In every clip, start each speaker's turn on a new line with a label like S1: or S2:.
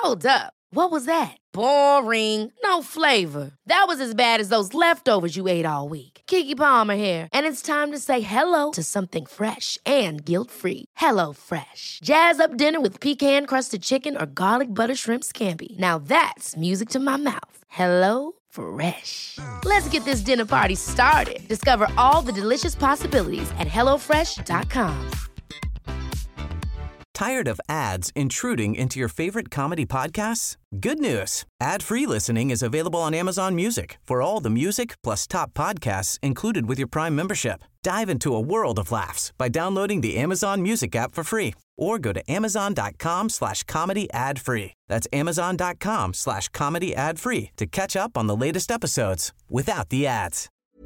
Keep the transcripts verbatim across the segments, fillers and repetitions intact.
S1: Hold up. What was that? Boring. No flavor. That was as bad as those leftovers you ate all week. Keke Palmer here, and it's time to say hello to something fresh and guilt-free. Hello Fresh. Jazz up dinner with pecan-crusted chicken or garlic butter shrimp scampi. Now that's music to my mouth. Hello Fresh. Let's get this dinner party started. Discover all the delicious possibilities at hello fresh dot com.
S2: Tired of ads intruding into your favorite comedy podcasts? Good news. Ad-free listening is available on Amazon Music for all the music plus top podcasts included with your Prime membership. Dive into a world of laughs by downloading the Amazon Music app for free or go to amazon.com slash comedy ad free. That's amazon.com slash comedy ad free to catch up on the latest episodes without the ads.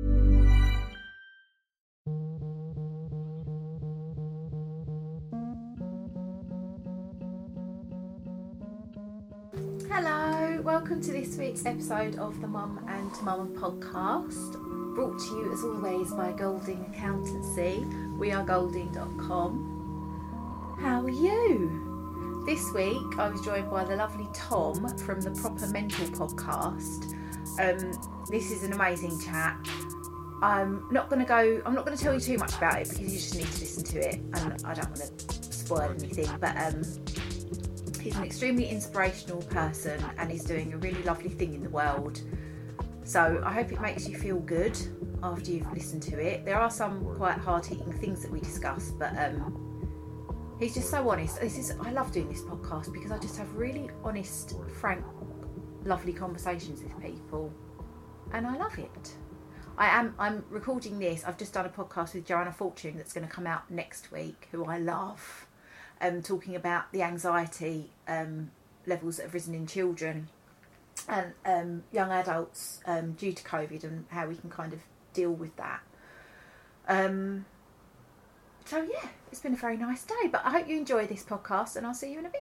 S3: Hello, welcome to this week's episode of the Mum and Mama podcast, brought to you as always by Golding Accountancy. We are golding dot com. How are you? This week I was joined by the lovely Tom from the Proper Mental podcast. Um, this is an amazing chat. I'm not going to go, I'm not going to tell you too much about it because you just need to listen to it, and I don't want to spoil anything, but um, he's an extremely inspirational person and he's doing a really lovely thing in the world. So I hope it makes you feel good after you've listened to it. There are some quite hard-hitting things that we discuss, but um, he's just so honest. This is I love doing this podcast because I just have really honest, frank, lovely conversations with people, and I love it. I am. I'm recording this. I've just done a podcast with Joanna Fortune that's going to come out next week, who I love. Um, talking about the anxiety um, levels that have risen in children and um, young adults um, due to COVID and how we can kind of deal with that. Um, so yeah, it's been a very nice day, but I hope you enjoy this podcast and I'll see you in a bit.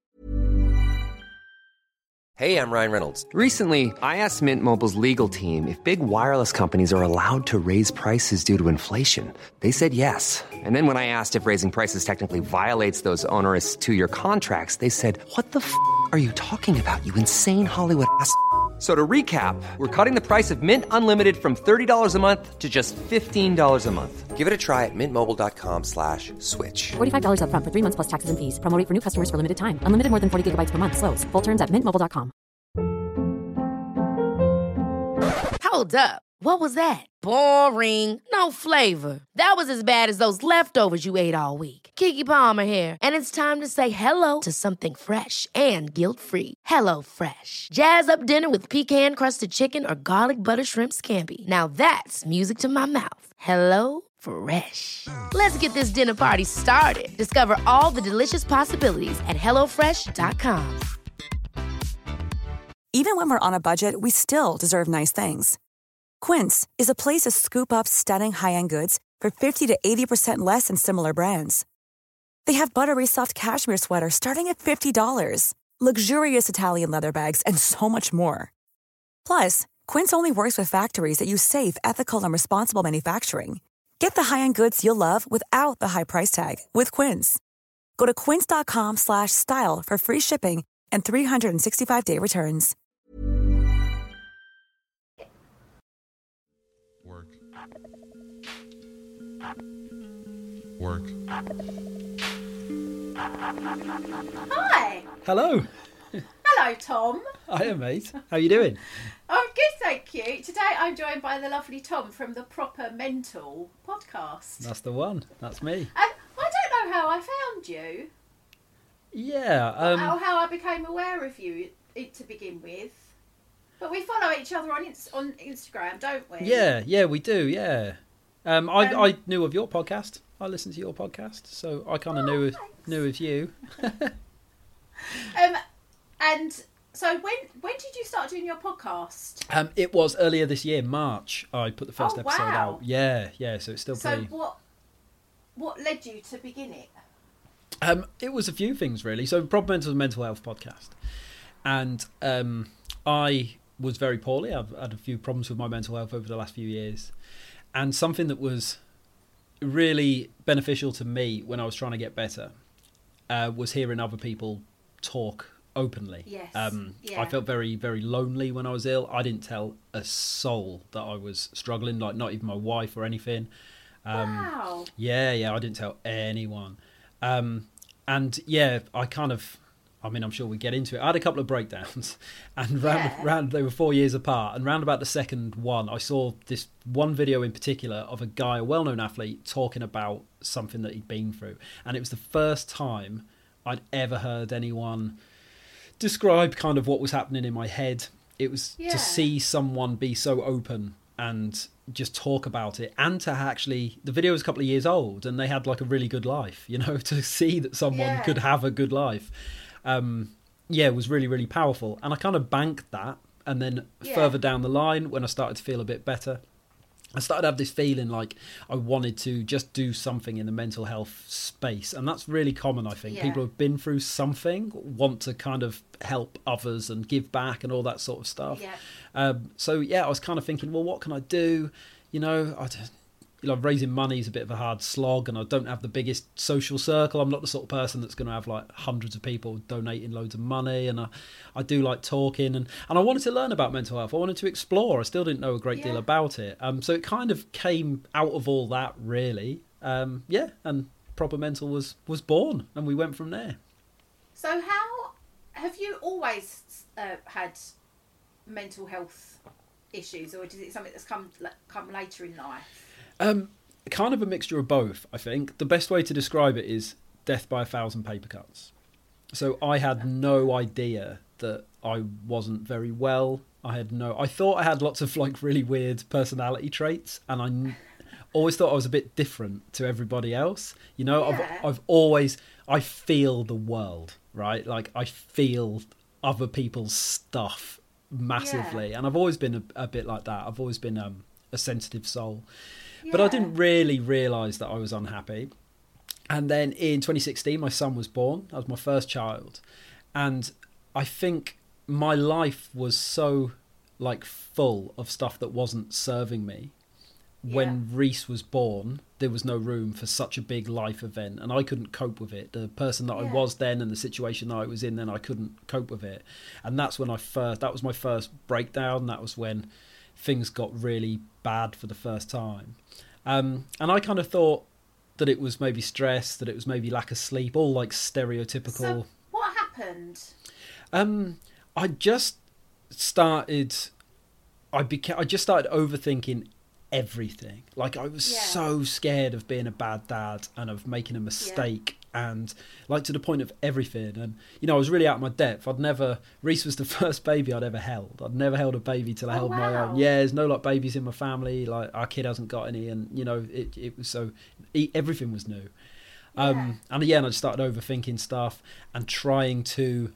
S4: Hey, I'm Ryan Reynolds. Recently, I asked Mint Mobile's legal team if big wireless companies are allowed to raise prices due to inflation. They said yes. And then when I asked if raising prices technically violates those onerous two-year contracts, they said, what the f*** are you talking about, you insane Hollywood ass f- So to recap, we're cutting the price of Mint Unlimited from thirty dollars a month to just fifteen dollars a month. Give it a try at mintmobile.com slash switch.
S5: forty-five dollars up front for three months plus taxes and fees. Promo rate for new customers for limited time. Unlimited more than forty gigabytes per month. Slows full terms at mint mobile dot com.
S1: Hold up. What was that? Boring. No flavor. That was as bad as those leftovers you ate all week. Keke Palmer here, and it's time to say hello to something fresh and guilt-free. Hello Fresh. Jazz up dinner with pecan-crusted chicken or garlic butter shrimp scampi. Now that's music to my mouth. Hello Fresh. Let's get this dinner party started. Discover all the delicious possibilities at hello fresh dot com.
S6: Even when we're on a budget, we still deserve nice things. Quince is a place to scoop up stunning high-end goods for fifty to eighty percent less than similar brands. They have buttery soft cashmere sweaters starting at fifty dollars, luxurious Italian leather bags, and so much more. Plus, Quince only works with factories that use safe, ethical, and responsible manufacturing. Get the high-end goods you'll love without the high price tag with Quince. Go to quince.com slash style for free shipping and three sixty-five day returns.
S7: Work. Work.
S3: Hi.
S8: Hello.
S3: Hello, Tom.
S8: Hiya, mate. How you doing?
S3: I'm good, thank you. Today I'm joined by the lovely Tom from the Proper Mental podcast.
S8: That's the one. That's me.
S3: And I don't know how I found you.
S8: Yeah. Um,
S3: or how I became aware of you to begin with. But we follow each other on ins- on Instagram, don't we?
S8: Yeah, yeah, we do, yeah. Um, I
S3: Um,
S8: I knew of your podcast. I listened to your podcast, so I kind of
S3: Oh,
S8: knew
S3: thanks.
S8: knew of you.
S3: Um, and so when when did you start doing your podcast?
S8: Um, it was earlier this year, March. I put the first
S3: Oh,
S8: episode
S3: wow.
S8: out. Yeah, yeah. So it's still
S3: So
S8: pretty.
S3: what what led you to begin it?
S8: Um, it was a few things really. So Proper Mental is a mental health podcast, and um, I was very poorly. I've had a few problems with my mental health over the last few years, and something that was really beneficial to me when I was trying to get better uh, was hearing other people talk openly.
S3: Yes.
S8: Um,
S3: Yeah.
S8: I felt very, very lonely when I was ill. I didn't tell a soul that I was struggling, like not even my wife or anything. Um,
S3: Wow.
S8: Yeah, yeah, I didn't tell anyone. Um, and yeah, I kind of, I mean, I'm sure we get into it. I had a couple of breakdowns, and round,
S3: Yeah.
S8: round they were four years apart. And round about the second one, I saw this one video in particular of a guy, a well-known athlete, talking about something that he'd been through. And it was the first time I'd ever heard anyone describe kind of what was happening in my head. It was
S3: Yeah.
S8: to see someone be so open and just talk about it, and to actually, the video was a couple of years old and they had like a really good life, you know, to see that someone
S3: Yeah.
S8: could have a good life. Um, yeah, it was really, really powerful. And I kind of banked that. And then
S3: Yeah.
S8: further down the line, when I started to feel a bit better, I started to have this feeling like I wanted to just do something in the mental health space. And that's really common, I think.
S3: Yeah.
S8: People who have been through something want to kind of help others and give back and all that sort of stuff.
S3: Yeah.
S8: Um, so, yeah, I was kind of thinking, well, what can I do? You know, I just, you know, raising money is a bit of a hard slog, and I don't have the biggest social circle. I'm not the sort of person that's going to have like hundreds of people donating loads of money, and I, I do like talking, and, and I wanted to learn about mental health. I wanted to explore. I still didn't know a great deal
S3: Yeah.
S8: about it. Um, so it kind of came out of all that, really. Um, yeah, and Proper Mental was, was born, and we went from there.
S3: So how have you always uh, had mental health issues, or is it something that's come come later in life?
S8: Um, kind of a mixture of both, I think. The best way to describe it is death by a thousand paper cuts. So I had no idea that I wasn't very well. I had no... I thought I had lots of like really weird personality traits, and I n- always thought I was a bit different to everybody else. You know,
S3: Yeah.
S8: I've, I've always... I feel the world, right? Like I feel other people's stuff massively.
S3: Yeah.
S8: And I've always been a, a bit like that. I've always been um, a sensitive soul. But I didn't really realise that I was unhappy. And then in twenty sixteen, my son was born. That was my first child. And I think my life was so like full of stuff that wasn't serving me. When Reese was born, there was no room for such a big life event, and I couldn't cope with it. The person that I
S3: Yeah.
S8: was then and the situation that I was in then, I couldn't cope with it. And that's when I first, that was my first breakdown. That was when things got really bad for the first time. Um, and I kind of thought that it was maybe stress, that it was maybe lack of sleep, all like stereotypical.
S3: So what happened?
S8: Um, I just started, I became, I just started overthinking everything. Like I was
S3: Yeah.
S8: so scared of being a bad dad and of making a mistake, and like to the point of everything. And you know, I was really out of my depth. I'd never, Reese was the first baby I'd ever held. I'd never held a baby till I
S3: Oh,
S8: held my
S3: wow.
S8: own. Yeah, there's no like babies in my family. Like our kid hasn't got any, and you know, it it was so, e- everything was new. Um, and yeah, and I just started overthinking stuff and trying to,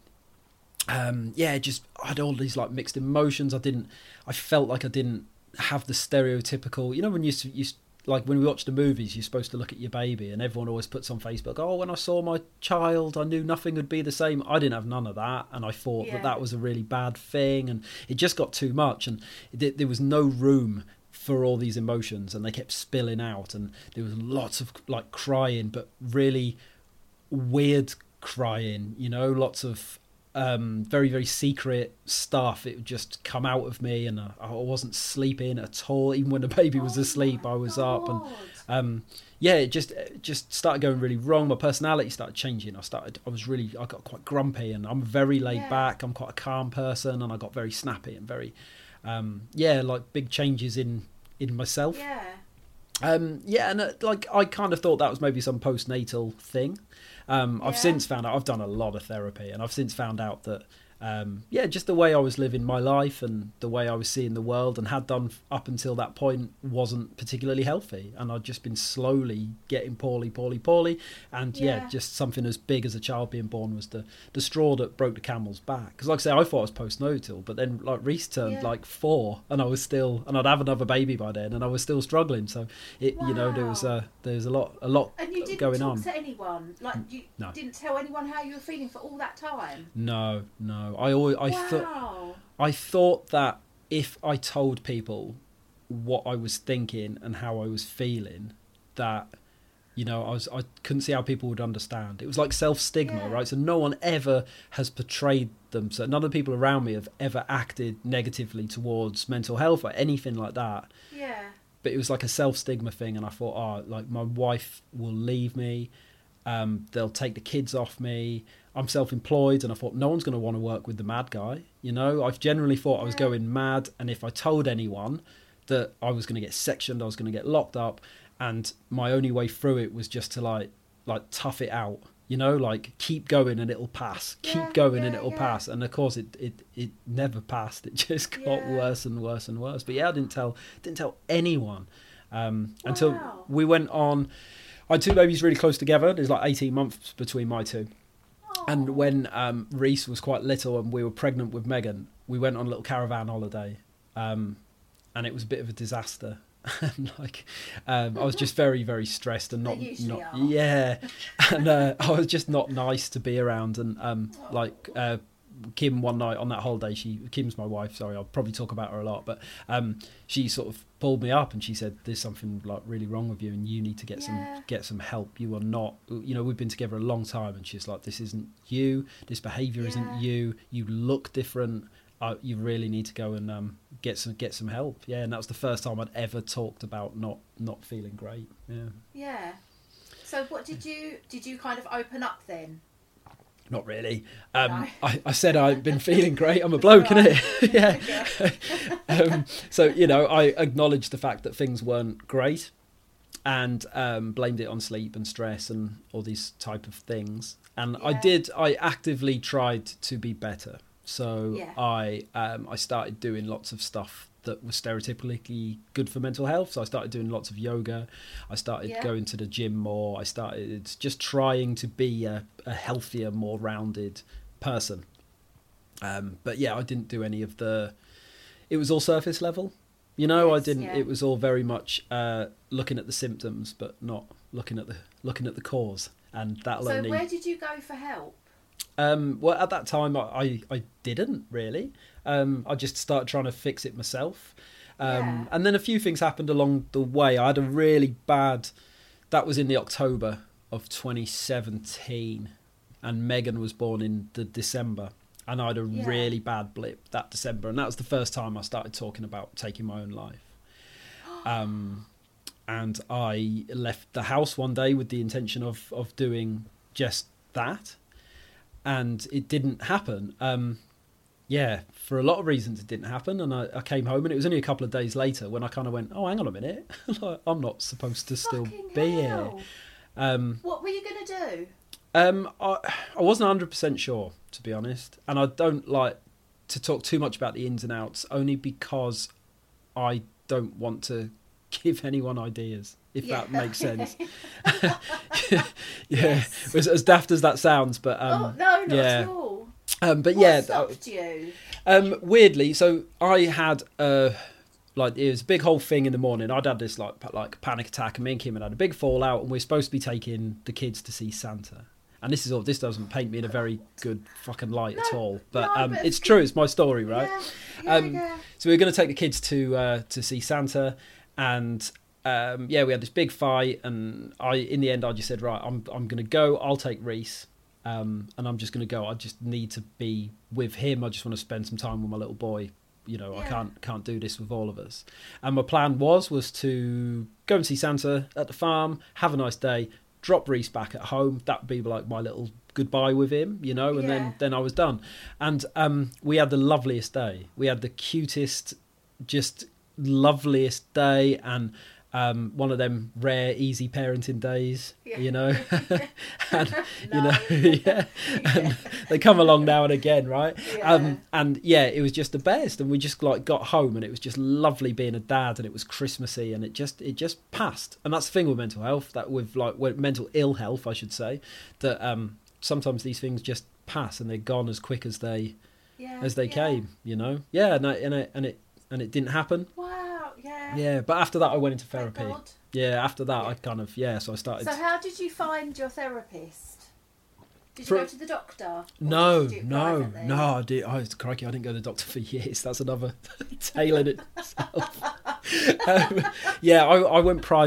S8: um, yeah, just I had all these like mixed emotions. I didn't, I felt like I didn't have the stereotypical, you know, when you s- you s- like when we watch the movies, you're supposed to look at your baby, and everyone always puts on Facebook, oh, when I saw my child, I knew nothing would be the same. I didn't have none of that, and I thought
S3: Yeah.
S8: that that was a really bad thing, and it just got too much, and it, there was no room for all these emotions, and they kept spilling out, and there was lots of like crying, but really weird crying, you know, lots of um very very secret stuff. It would just come out of me, and I, I wasn't sleeping at all. Even when the baby was
S3: Oh
S8: asleep,
S3: my
S8: I was up, and
S3: God.
S8: um yeah, it just it just started going really wrong. My personality started changing. I started I was really I got quite grumpy, and I'm very laid
S3: Yeah.
S8: back. I'm quite a calm person, and I got very snappy and very um yeah, like big changes in in myself.
S3: Yeah.
S8: Um, yeah, and uh, like I kind of thought that was maybe some postnatal thing. Um, I've
S3: Yeah.
S8: since found out, I've done a lot of therapy, and I've since found out that, um, yeah, just the way I was living my life and the way I was seeing the world and had done up until that point wasn't particularly healthy. And I'd just been slowly getting poorly, poorly, poorly. And yeah,
S3: Yeah.
S8: just something as big as a child being born was the, the straw that broke the camel's back. Because like I say, I thought I was postnatal, but then like Reese turned
S3: Yeah.
S8: like four, and I was still, and I'd have another baby by then, and I was still struggling. So it, you know, there was
S3: Wow.
S8: uh, there's a lot, a lot
S3: And you didn't
S8: going
S3: talk
S8: on.
S3: to anyone? Like, you
S8: No.
S3: didn't tell anyone how you were feeling for all that time?
S8: No, no. I always, I thought,
S3: Wow.
S8: I thought that if I told people what I was thinking and how I was feeling, that, You know, I was I couldn't see how people would understand. It was like self-stigma,
S3: Yeah.
S8: right? So no one ever has portrayed them. So none of the people around me have ever acted negatively towards mental health or anything like that.
S3: Yeah.
S8: But it was like a self-stigma thing, and I thought, oh, like my wife will leave me. Um, they'll take the kids off me. I'm self-employed, and I thought no one's going to want to work with the mad guy. You know, I've generally thought I was going mad, and if I told anyone that I was going to get sectioned, I was going to get locked up, and my only way through it was just to like, like tough it out. You know, like keep going and it'll pass. Keep
S3: Yeah,
S8: going
S3: yeah,
S8: and it'll
S3: yeah.
S8: pass. And of course, it, it it never passed. It just got
S3: Yeah.
S8: worse and worse and worse. But yeah, I didn't tell didn't tell anyone um, until
S3: Wow.
S8: we went on. I had two babies really close together. There's like eighteen months between my two. And when um, Reese was quite little and we were pregnant with Megan, we went on a little caravan holiday, um, and it was a bit of a disaster. And like, um, I was just very, very stressed and not,
S3: They usually
S8: not
S3: are.
S8: yeah, and uh, I was just not nice to be around. And um, like uh, Kim, one night on that holiday, she Kim's my wife. Sorry, I'll probably talk about her a lot, but um, she sort of pulled me up and she said, "There's something like really wrong with you, and you need to get
S3: Yeah.
S8: some get some help. You are not, you know, we've been together a long time." And she's like, "This isn't you. This behaviour
S3: Yeah.
S8: isn't you. You look different. Uh, you really need to go and um, get some get some help." Yeah, and that was the first time I'd ever talked about not not feeling great. Yeah,
S3: Yeah. So what did you did you kind of open up then?
S8: not really. Um,
S3: No.
S8: I, I said I'd been feeling great. I'm a bloke, innit? Yeah. um, so you know, I acknowledged the fact that things weren't great, and um, blamed it on sleep and stress and all these type of things. And I
S3: Yeah.
S8: did. I actively tried to be better. So
S3: Yeah.
S8: I um, I started doing lots of stuff that was stereotypically good for mental health. So I started doing lots of yoga. I started
S3: Yeah.
S8: going to the gym more. I started just trying to be a, a healthier, more rounded person. Um, but yeah, I didn't do any of the. It was all surface level, you know. I
S3: Yes,
S8: didn't.
S3: yeah.
S8: It was all very much uh, looking at the symptoms, but not looking at the looking at the cause. And that'll
S3: So
S8: only.
S3: where did you go for help?
S8: Um, well, at that time, I, I, I didn't really. Um, I just started trying to fix it myself. Um,
S3: Yeah.
S8: And then a few things happened along the way. I had a really bad... That was in the October of twenty seventeen. And Megan was born in the December. And I had a
S3: Yeah.
S8: really bad blip that December. And that was the first time I started talking about taking my own life. Um, and I left the house one day with the intention of, of doing just that. And it didn't happen. Um, yeah, for a lot of reasons it didn't happen. And I, I came home, and it was only a couple of days later when I kind of went, oh, hang on a minute. Like, I'm not supposed to still
S3: Fucking
S8: be here.
S3: hell.
S8: Um,
S3: What were you going to do?
S8: um, I, I wasn't one hundred percent sure, to be honest. And I don't like to talk too much about the ins and outs, only because I don't want to give anyone ideas, if
S3: Yeah.
S8: that makes sense. Yeah, as, as daft as that sounds, but um,
S3: oh no, not
S8: yeah.
S3: at all.
S8: Um, but
S3: What
S8: yeah,
S3: stopped you?
S8: um, weirdly, so I had uh, like it was a big whole thing in the morning. I'd had this like pa- like panic attack, and me and Kim had had a big fallout, and we're supposed to be taking the kids to see Santa. And this is all. This doesn't paint me in a very good fucking light at all, but
S3: no,
S8: um,
S3: but-
S8: it's true. It's my story, right?
S3: Yeah, yeah,
S8: Um,
S3: yeah.
S8: So we were going to take the kids to uh, to see Santa, and um, yeah, we had this big fight, and I, in the end, I just said, right, I'm I'm going to go. I'll take Reese, um, and I'm just going to go. I just need to be with him. I just want to spend some time with my little boy. You know, I
S3: Yeah.
S8: can't can't do this with all of us. And my plan was was to go and see Santa at the farm, have a nice day, drop Reese back at home. That'd be like my little goodbye with him, you know, and
S3: Yeah.
S8: then then I was done. And um, we had the loveliest day. We had the cutest, just loveliest day, and um, one of them rare easy parenting days,
S3: Yeah.
S8: you know. And you
S3: No.
S8: know, yeah, and they come along now and again, right?
S3: Yeah.
S8: Um, and yeah, it was just the best. And we just like got home, and it was just lovely being a dad, and it was Christmassy, and it just it just passed. And that's the thing with mental health, that with like with mental ill health, I should say, that um, sometimes these things just pass and they're gone as quick as they
S3: Yeah,
S8: as they
S3: yeah.
S8: came, you know. Yeah, and I, and it and it and it didn't happen.
S3: Wow, yeah.
S8: Yeah, but after that, I went into
S3: Thank
S8: therapy.
S3: God.
S8: Yeah, after that,
S3: Yeah.
S8: I kind of yeah. So I started.
S3: So how did you find your therapist? Did you
S8: For-
S3: go to the doctor? Or
S8: No,
S3: did you do it
S8: no,
S3: privately?
S8: no. I did. I was crikey. I didn't go to the doctor for years. That's another tale in itself. um, yeah, I, I went private.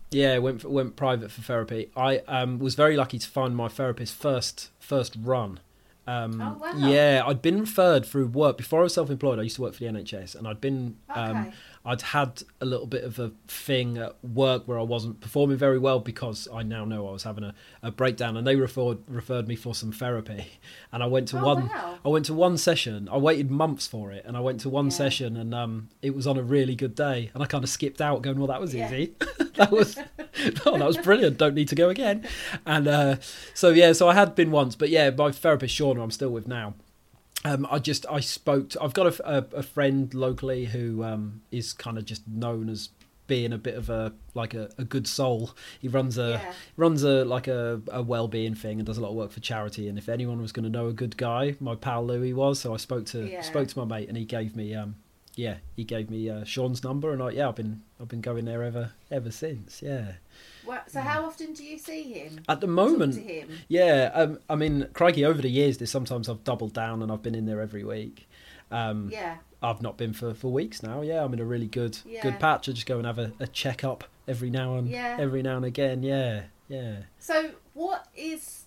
S8: Yeah, went for, went private for therapy. I um, was very lucky to find my therapist first first run. Um,
S3: oh, wow.
S8: Yeah, I'd been referred through work. Before I was self-employed, I used to work for the N H S, and I'd been,
S3: Okay.
S8: um, I'd had a little bit of a thing at work where I wasn't performing very well because I now know I was having a, a breakdown, and they referred referred me for some therapy. And I went to
S3: Oh,
S8: one,
S3: wow.
S8: I went to one session. I waited months for it, and I went to one
S3: Yeah.
S8: session, and um, it was on a really good day, and I kind of skipped out, going, "Well, that was
S3: Yeah.
S8: easy. that was, oh, that was brilliant. Don't need to go again." And uh, so yeah, so I had been once, but yeah, my therapist Shauna, I'm still with now. Um, I just I spoke to, I've got a, a, a friend locally who um, is kind of just known as being a bit of a like a, a good soul. He runs a
S3: Yeah.
S8: runs a like a, a well-being thing and does a lot of work for charity. And if anyone was going to know a good guy, my pal Louis was. So I spoke to
S3: Yeah.
S8: spoke to my mate, and he gave me um yeah he gave me uh, Sean's number, and I yeah I've been I've been going there ever ever since. Yeah.
S3: Well, so how often do you see him?
S8: At the moment,
S3: Talk to him?
S8: yeah. Um, I mean, crikey, over the years, there's sometimes I've doubled down and I've been in there every week. Um,
S3: Yeah.
S8: I've not been for, for weeks now. Yeah, I'm in a really good
S3: Yeah.
S8: good patch. I just go and have a, a check up every now and
S3: Yeah.
S8: every now and again. Yeah, yeah.
S3: So what is?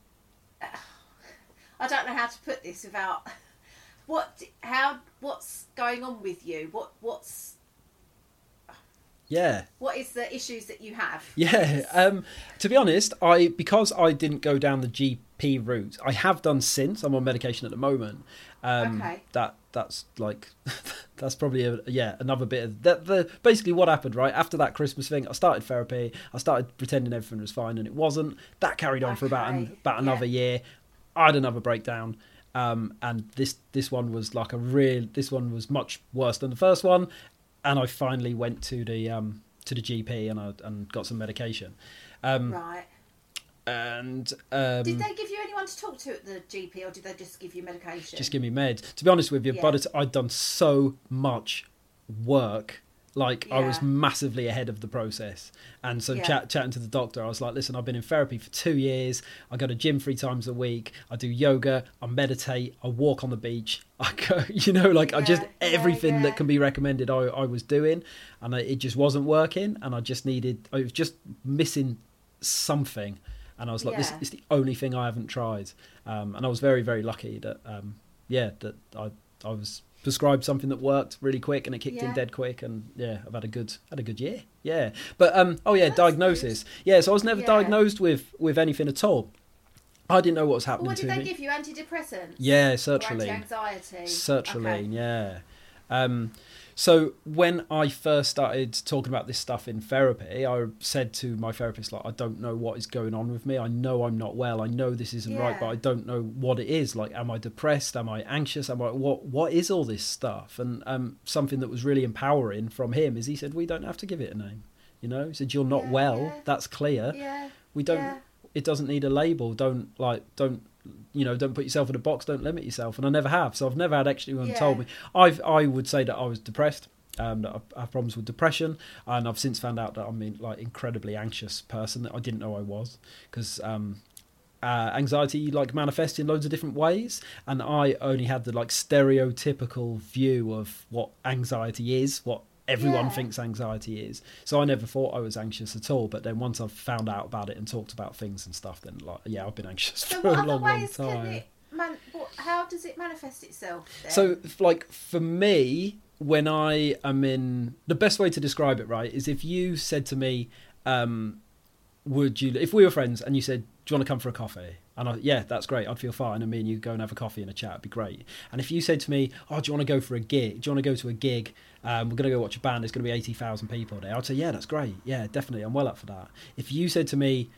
S3: I don't know how to put this without. What? How? What's going on with you? What? What's?
S8: Yeah.
S3: What is the issues that you have?
S8: Yeah, um, to be honest, I because I didn't go down the G P route, I have done since. I'm on medication at the moment. Um,
S3: Okay.
S8: That that's like that's probably a, yeah another bit of that. The basically what happened right after that Christmas thing. I started therapy. I started pretending everything was fine, and it wasn't. That carried on for about an,
S3: Okay,
S8: about another
S3: yeah.
S8: year. I had another breakdown. Um, and this this one was like a real. This one was much worse than the first one. And I finally went to the um, to the G P and I and got some medication. Um,
S3: Right.
S8: and um,
S3: Did they give you anyone to talk to at the G P, or did they just give you medication?
S8: just give me meds. To be honest with you,
S3: Yeah.
S8: but it's, I'd done so much work. Like I was
S3: Yeah.
S8: massively ahead of the process, and so
S3: Yeah.
S8: chat, chatting to the doctor, I was like, "Listen, I've been in therapy for two years. I go to gym three times a week. I do yoga. I meditate. I walk on the beach. I go, you know, like I just
S3: Yeah, yeah,
S8: everything
S3: yeah.
S8: that can be recommended. I, I was doing, and I, it just wasn't working. And I just needed. I was just missing something, and I was like, "This
S3: Yeah.
S8: is the only thing I haven't tried." Um, and I was very, very lucky that, um, yeah, that I I was prescribed something that worked really quick and it kicked in
S3: Yeah.
S8: dead quick, and yeah, I've had a good had a good year. Yeah, but um, oh yeah,
S3: That's
S8: diagnosis. Yeah, so I was never
S3: Yeah.
S8: diagnosed with with anything at all. I didn't know what was
S3: Well,
S8: happening
S3: what did
S8: to
S3: they
S8: me.
S3: give you? Antidepressants?
S8: Yeah,
S3: Or
S8: sertraline.
S3: anti-anxiety?
S8: Sertraline,
S3: Okay.
S8: yeah. Um, so when I first started talking about this stuff in therapy, I said to my therapist, like, I don't know what is going on with me. I know I'm not well. I know this isn't right,
S3: Yeah.
S8: but I don't know what it is. Like, am I depressed? Am I anxious? Am I what? What is all this stuff? And um, something that was really empowering from him is he said, we don't have to give it a name. You know, he said, you're not
S3: Yeah,
S8: well.
S3: yeah.
S8: That's clear.
S3: Yeah.
S8: We don't.
S3: Yeah.
S8: It doesn't need a label. Don't like. Don't. You know. Don't put yourself in a box. Don't limit yourself. And I never have. So I've never had actually anyone
S3: Yeah.
S8: told me. I've. I would say that I was depressed. Um, that I have problems with depression, and I've since found out that I'm in, like incredibly anxious person that I didn't know I was, because um, uh, anxiety like manifests in loads of different ways, and I only had the like stereotypical view of what anxiety is, what everyone
S3: Yeah.
S8: thinks anxiety is. So I never thought I was anxious at all. But then once I've found out about it and talked about things and stuff, then like yeah, I've been anxious
S3: So
S8: for
S3: what
S8: a
S3: other
S8: long, long
S3: ways
S8: time.
S3: can it man? What, how does it manifest itself? Then?
S8: So, like, for me, when I am in... The best way to describe it, right, is if you said to me, um, would you... If we were friends and you said, do you want to come for a coffee? And I, yeah, that's great. I'd feel fine. And me and you go and have a coffee and a chat. It'd be great. And if you said to me, oh, do you want to go for a gig? Do you want to go to a gig? Um, we're going to go watch a band. There's going to be eighty thousand people there. I'd say, yeah, that's great. Yeah, definitely. I'm well up for that. If you said to me,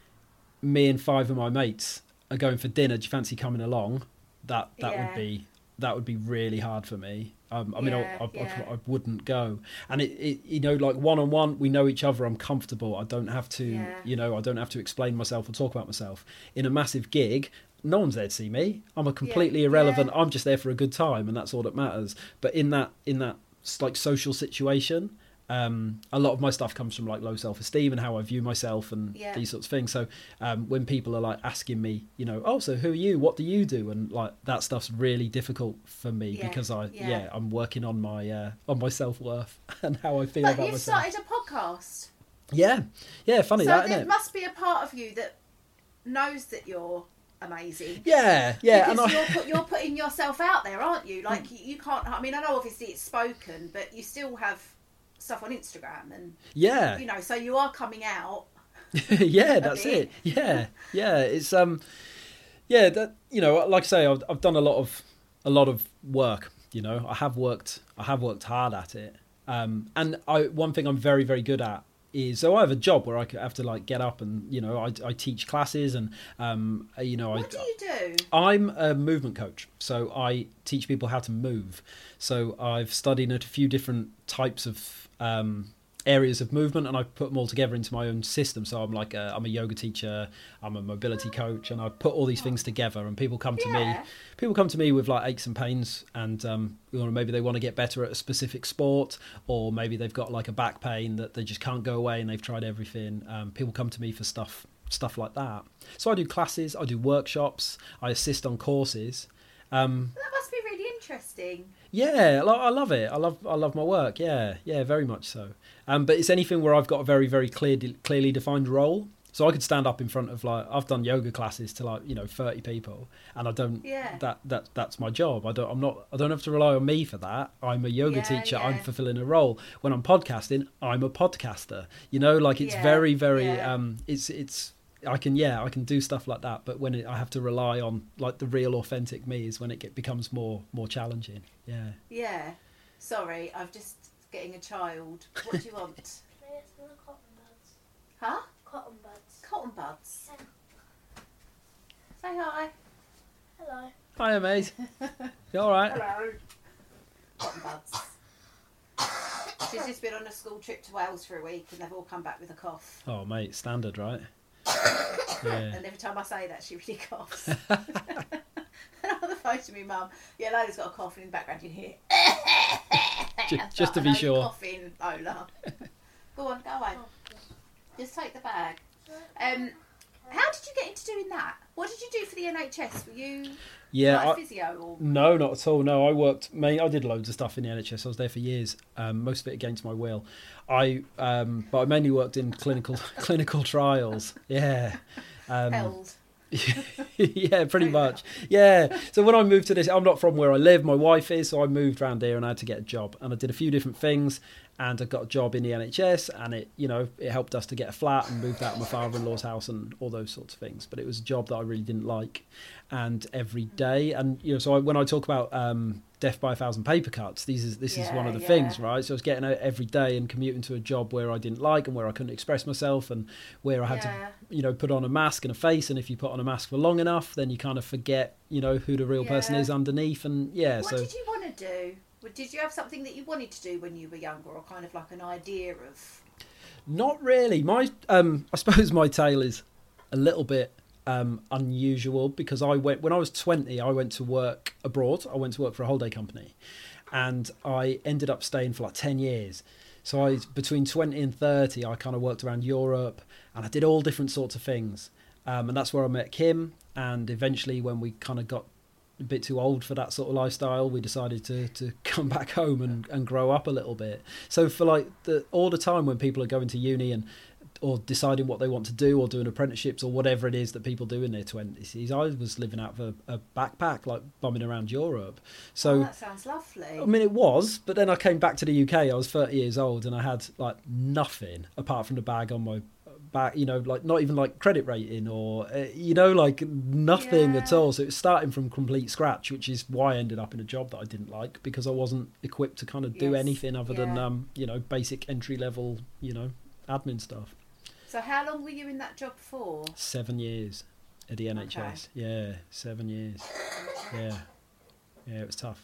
S8: me and five of my mates are going for dinner, do you fancy coming along? That that
S3: Yeah.
S8: would be that would be really hard for me. Um, I mean,
S3: Yeah,
S8: I, I,
S3: yeah.
S8: I, I wouldn't go. And it, it, you know, like one on one, we know each other. I'm comfortable. I don't have to,
S3: Yeah.
S8: you know, I don't have to explain myself or talk about myself. In a massive gig, no one's there to see me. I'm a completely
S3: Yeah,
S8: irrelevant.
S3: yeah.
S8: I'm just there for a good time, and that's all that matters. But in that in that like social situation, um, a lot of my stuff comes from like low self-esteem and how I view myself and
S3: Yeah.
S8: these sorts of things. So um, when people are like asking me, you know, oh, so who are you? What do you do? And like that stuff's really difficult for me
S3: Yeah,
S8: because I,
S3: yeah.
S8: yeah. I'm working on my uh, on my self-worth and how I feel
S3: But
S8: about
S3: you've
S8: myself.
S3: started a podcast.
S8: Yeah, yeah, funny
S3: so
S8: that,
S3: there
S8: isn't it?
S3: must be a part of you that knows that you're amazing.
S8: Yeah, yeah.
S3: Because
S8: and
S3: you're,
S8: I...
S3: put, you're putting yourself out there, aren't you? Like, you, you can't... I mean, I know obviously it's spoken, but you still have stuff on Instagram and...
S8: Yeah.
S3: You know, so you are coming out.
S8: Yeah, that's it. Yeah, yeah. It's, um... Yeah, that, you know, like I say, I've, I've done a lot of a lot of work, you know. I have worked I have worked hard at it. Um, and I one thing I'm very, very good at is, so I have a job where I have to like get up and, you know, I, I teach classes and, um, you know,
S3: what
S8: I,
S3: do you do?
S8: I'm a movement coach. So I teach people how to move. So I've studied a few different types of um, areas of movement, and I put them all together into my own system. So I'm like a, I'm a yoga teacher, I'm a mobility coach, and I put all these things together. And people come to
S3: Yeah.
S8: me, people come to me with like aches and pains, and um, you know, maybe they want to get better at a specific sport, or maybe they've got like a back pain that they just can't go away, and they've tried everything. Um, people come to me for stuff, stuff like that. So I do classes, I do workshops, I assist on courses. Um,
S3: That must be really interesting.
S8: Yeah, I I love it. I love I love my work. Yeah, yeah, very much so. Um, but it's anything where I've got a very very clear, clearly defined role. So I could stand up in front of like I've done yoga classes to like you know thirty people, and I don't.
S3: Yeah.
S8: That that that's my job. I don't. I'm not. I don't have to rely on me for that. I'm a yoga
S3: Yeah,
S8: teacher.
S3: yeah.
S8: I'm fulfilling a role. When I'm podcasting, I'm a podcaster. You know, like it's
S3: Yeah,
S8: very very.
S3: yeah.
S8: Um, it's it's. I can yeah I can do stuff like that, but when it, I have to rely on like the real authentic me is when it get, becomes more more challenging. Yeah.
S3: Yeah. Sorry, I'm just getting a child. What do you want?
S9: Can I get some of the cotton buds?
S3: Huh?
S9: Cotton buds.
S3: Cotton buds. Say hi.
S9: Hello.
S8: Hiya, mate. You all right?
S3: Hello. Cotton buds. She's just been on a school trip to Wales for a week, and they've all come back with a cough.
S8: Oh, mate, standard, right? Yeah.
S3: And every time I say that, she really coughs. And I'm on the phone to me mum. Yeah, Lola's got a cough, and in the background you hear.
S8: Just, just to
S3: I
S8: be
S3: know
S8: sure.
S3: you're coughing, Lola. Go on, go away. Just take the bag. Um, how did you get into doing that? What did you do for the N H S? Were you
S8: Yeah.
S3: like
S8: I,
S3: physio or?
S8: no, not at all. No, I worked. Mate, I did loads of stuff in the N H S. I was there for years. Um, most of it against my will. I, um, but I mainly worked in clinical clinical trials. Yeah. Um,
S3: Held.
S8: Yeah, pretty much. Yeah. So when I moved to this, I'm not from where I live. My wife is, so I moved around here and I had to get a job. And I did a few different things, and I got a job in the N H S, and it, you know, it helped us to get a flat and moved out of my father-in-law's house and all those sorts of things. But it was a job that I really didn't like, and every day, and you know, so I, when I talk about um, death by a thousand paper cuts, these is this is
S3: Yeah,
S8: one of the
S3: yeah.
S8: things, right? So I was getting out every day and commuting to a job where I didn't like and where I couldn't express myself and where I had
S3: Yeah.
S8: to, you know, put on a mask and a face. And if you put on a mask for long enough, then you kind of forget, you know, who the real person
S3: Yeah.
S8: is underneath. And yeah,
S3: What
S8: so
S3: did you want to do? Well, did you have something that you wanted to do when you were younger, or kind of like an idea of?
S8: not really. My, um, I suppose my tale is a little bit um, unusual because I went when I was twenty. I went to work abroad. I went to work for a holiday company, and I ended up staying for like ten years. So I between twenty and thirty, I kind of worked around Europe, and I did all different sorts of things. Um, and that's where I met Kim. And eventually, when we kind of got a bit too old for that sort of lifestyle, we decided to to come back home and, and grow up a little bit. So for like the all the time when people are going to uni and or deciding what they want to do or doing apprenticeships or whatever it is that people do in their twenties, I was living out of a, a backpack, like bumming around Europe. So
S3: Oh, that sounds lovely.
S8: I mean, it was, but then I came back to the U K. I was thirty years old and I had like nothing apart from the bag on my back, you know, like not even like credit rating or, uh, you know, like nothing
S3: Yeah.
S8: at all. So it was starting from complete scratch, which is why I ended up in a job that I didn't like because I wasn't equipped to kind of do
S3: Yes,
S8: anything other than,
S3: yeah.
S8: um, you know, basic entry level, you know, admin stuff.
S3: So how long were you in that job for?
S8: Seven years at the N H S. Yeah, seven years. Yeah. Yeah, it was tough.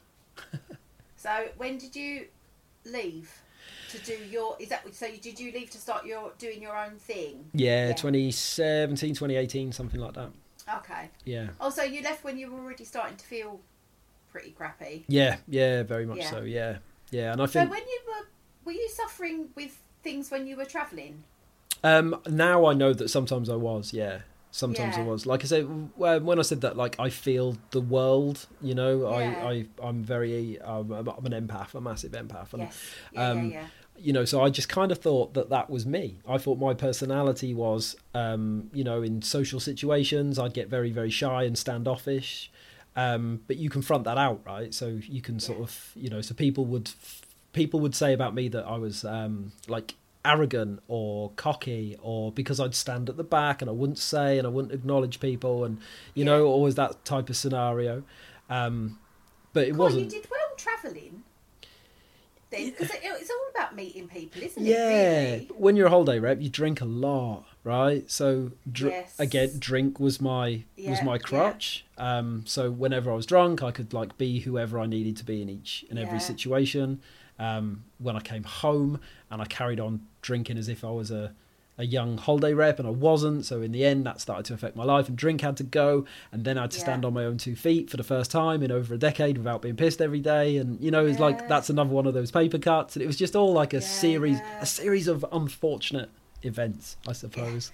S3: So when did you leave to do your? Is that so? Did you leave to start your doing your own thing?
S8: Yeah,
S3: Yeah.
S8: twenty seventeen, twenty eighteen, something like that.
S3: Okay.
S8: Yeah.
S3: Oh, so you left when you were already starting to feel pretty crappy.
S8: Yeah, yeah, very much
S3: Yeah.
S8: so, yeah. Yeah, and I
S3: So
S8: think
S3: when you were, were you suffering with things when you were travelling?
S8: um, now I know that sometimes I was, yeah. Sometimes I
S3: Yeah.
S8: was. Like I said, w- when I said that, like, I feel the world, you know,
S3: Yeah.
S8: I, I, I'm very, um, I'm I'm an empath, a massive empath. And,
S3: Yes. Yeah,
S8: um,
S3: yeah, yeah.
S8: you know, so I just kind of thought that that was me. I thought my personality was, um, you know, in social situations, I'd get very, very shy and standoffish. Um, but you confront that out, right? So you can sort
S3: Yeah.
S8: of, you know, so people would, people would say about me that I was um, like arrogant or cocky, or because I'd stand at the back and I wouldn't say and I wouldn't acknowledge people, and, you
S3: Yeah.
S8: know, always that type of scenario. Um, but it
S3: Cool,
S8: wasn't.
S3: you did well travelling. Because it, it's all about meeting people, isn't
S8: Yeah,
S3: it? Really?
S8: when you're a holiday rep, you drink a lot, right? So dr-
S3: Yes.
S8: again, drink was my was
S3: Yeah,
S8: my
S3: yeah.
S8: crutch. Um, so whenever I was drunk, I could like be whoever I needed to be in each and every
S3: Yeah.
S8: situation. Um, when I came home, and I carried on drinking as if I was a a young holiday rep, and I wasn't. So in the end, that started to affect my life, and drink had to go, and then I had to
S3: Yeah.
S8: stand on my own two feet for the first time in over a decade without being pissed every day. And you know, it's
S3: Yeah.
S8: like that's another one of those paper cuts, and it was just all like a
S3: Yeah,
S8: series,
S3: yeah.
S8: a series of unfortunate events, I suppose.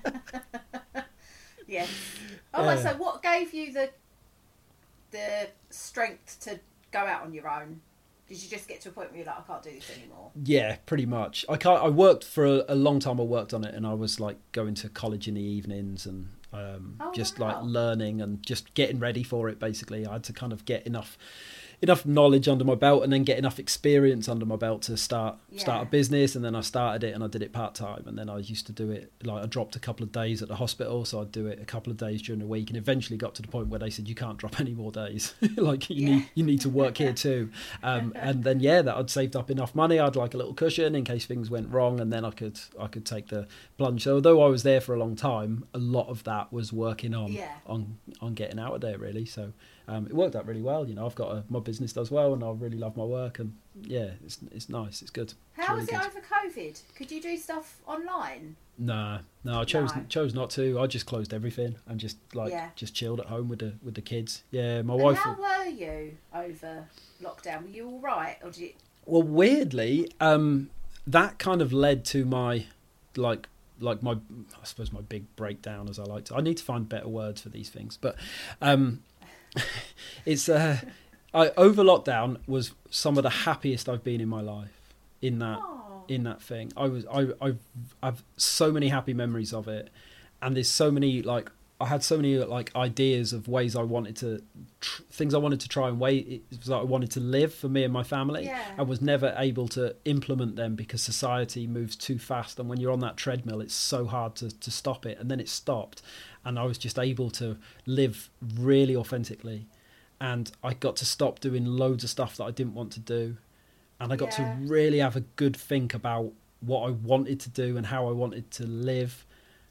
S3: Yes. Oh, well,
S8: Yeah.
S3: so what gave you the the strength to go out on your own? Did you just get to a point where you're like, I can't do this anymore?
S8: Yeah, pretty much. I can't. I worked for a, a long time. I worked on it, and I was like going to college in the evenings and um,
S3: Oh,
S8: just
S3: wow.
S8: like learning and just getting ready for it. Basically, I had to kind of get enough enough knowledge under my belt, and then get enough experience under my belt to start start
S3: Yeah.
S8: a business. And then I started it, and I did it part time. And then I used to do it like I dropped a couple of days at the hospital, so I'd do it a couple of days during the week, and eventually got to the point where they said you can't drop any more days. Like you
S3: Yeah.
S8: need you need to work here too. Um, and then yeah, that I'd saved up enough money. I'd like a little cushion in case things went wrong, and then I could I could take the plunge. So although I was there for a long time, a lot of that was working on
S3: Yeah.
S8: on on getting out of there really. So um, it worked out really well. You know, I've got a, my business does well, and I really love my work, and yeah, it's it's nice. It's good. It's
S3: How
S8: really
S3: was it
S8: good.
S3: over COVID? Could you do stuff online?
S8: Nah, no, I chose
S3: No.
S8: chose not to. I just closed everything and just like
S3: Yeah.
S8: just chilled at home with the with the kids. Yeah, my
S3: And
S8: wife.
S3: how were you over lockdown? Were you all right, or did it?
S8: Well, weirdly, um, that kind of led to my, like, like my, I suppose my big breakdown, as I like to. I need to find better words for these things, but um, it's uh, I over lockdown was some of the happiest I've been in my life. In that,
S3: Oh.
S8: in that thing, I was I I've I've so many happy memories of it, and there's so many like. I had so many like ideas of ways I wanted to, tr- things I wanted to try and way it was that I wanted to live for me and my family.
S3: Yeah.
S8: I was never able to implement them because society moves too fast, and when you're on that treadmill, it's so hard to to stop it. And then it stopped, and I was just able to live really authentically, and I got to stop doing loads of stuff that I didn't want to do, and I got
S3: Yeah.
S8: to really have a good think about what I wanted to do and how I wanted to live.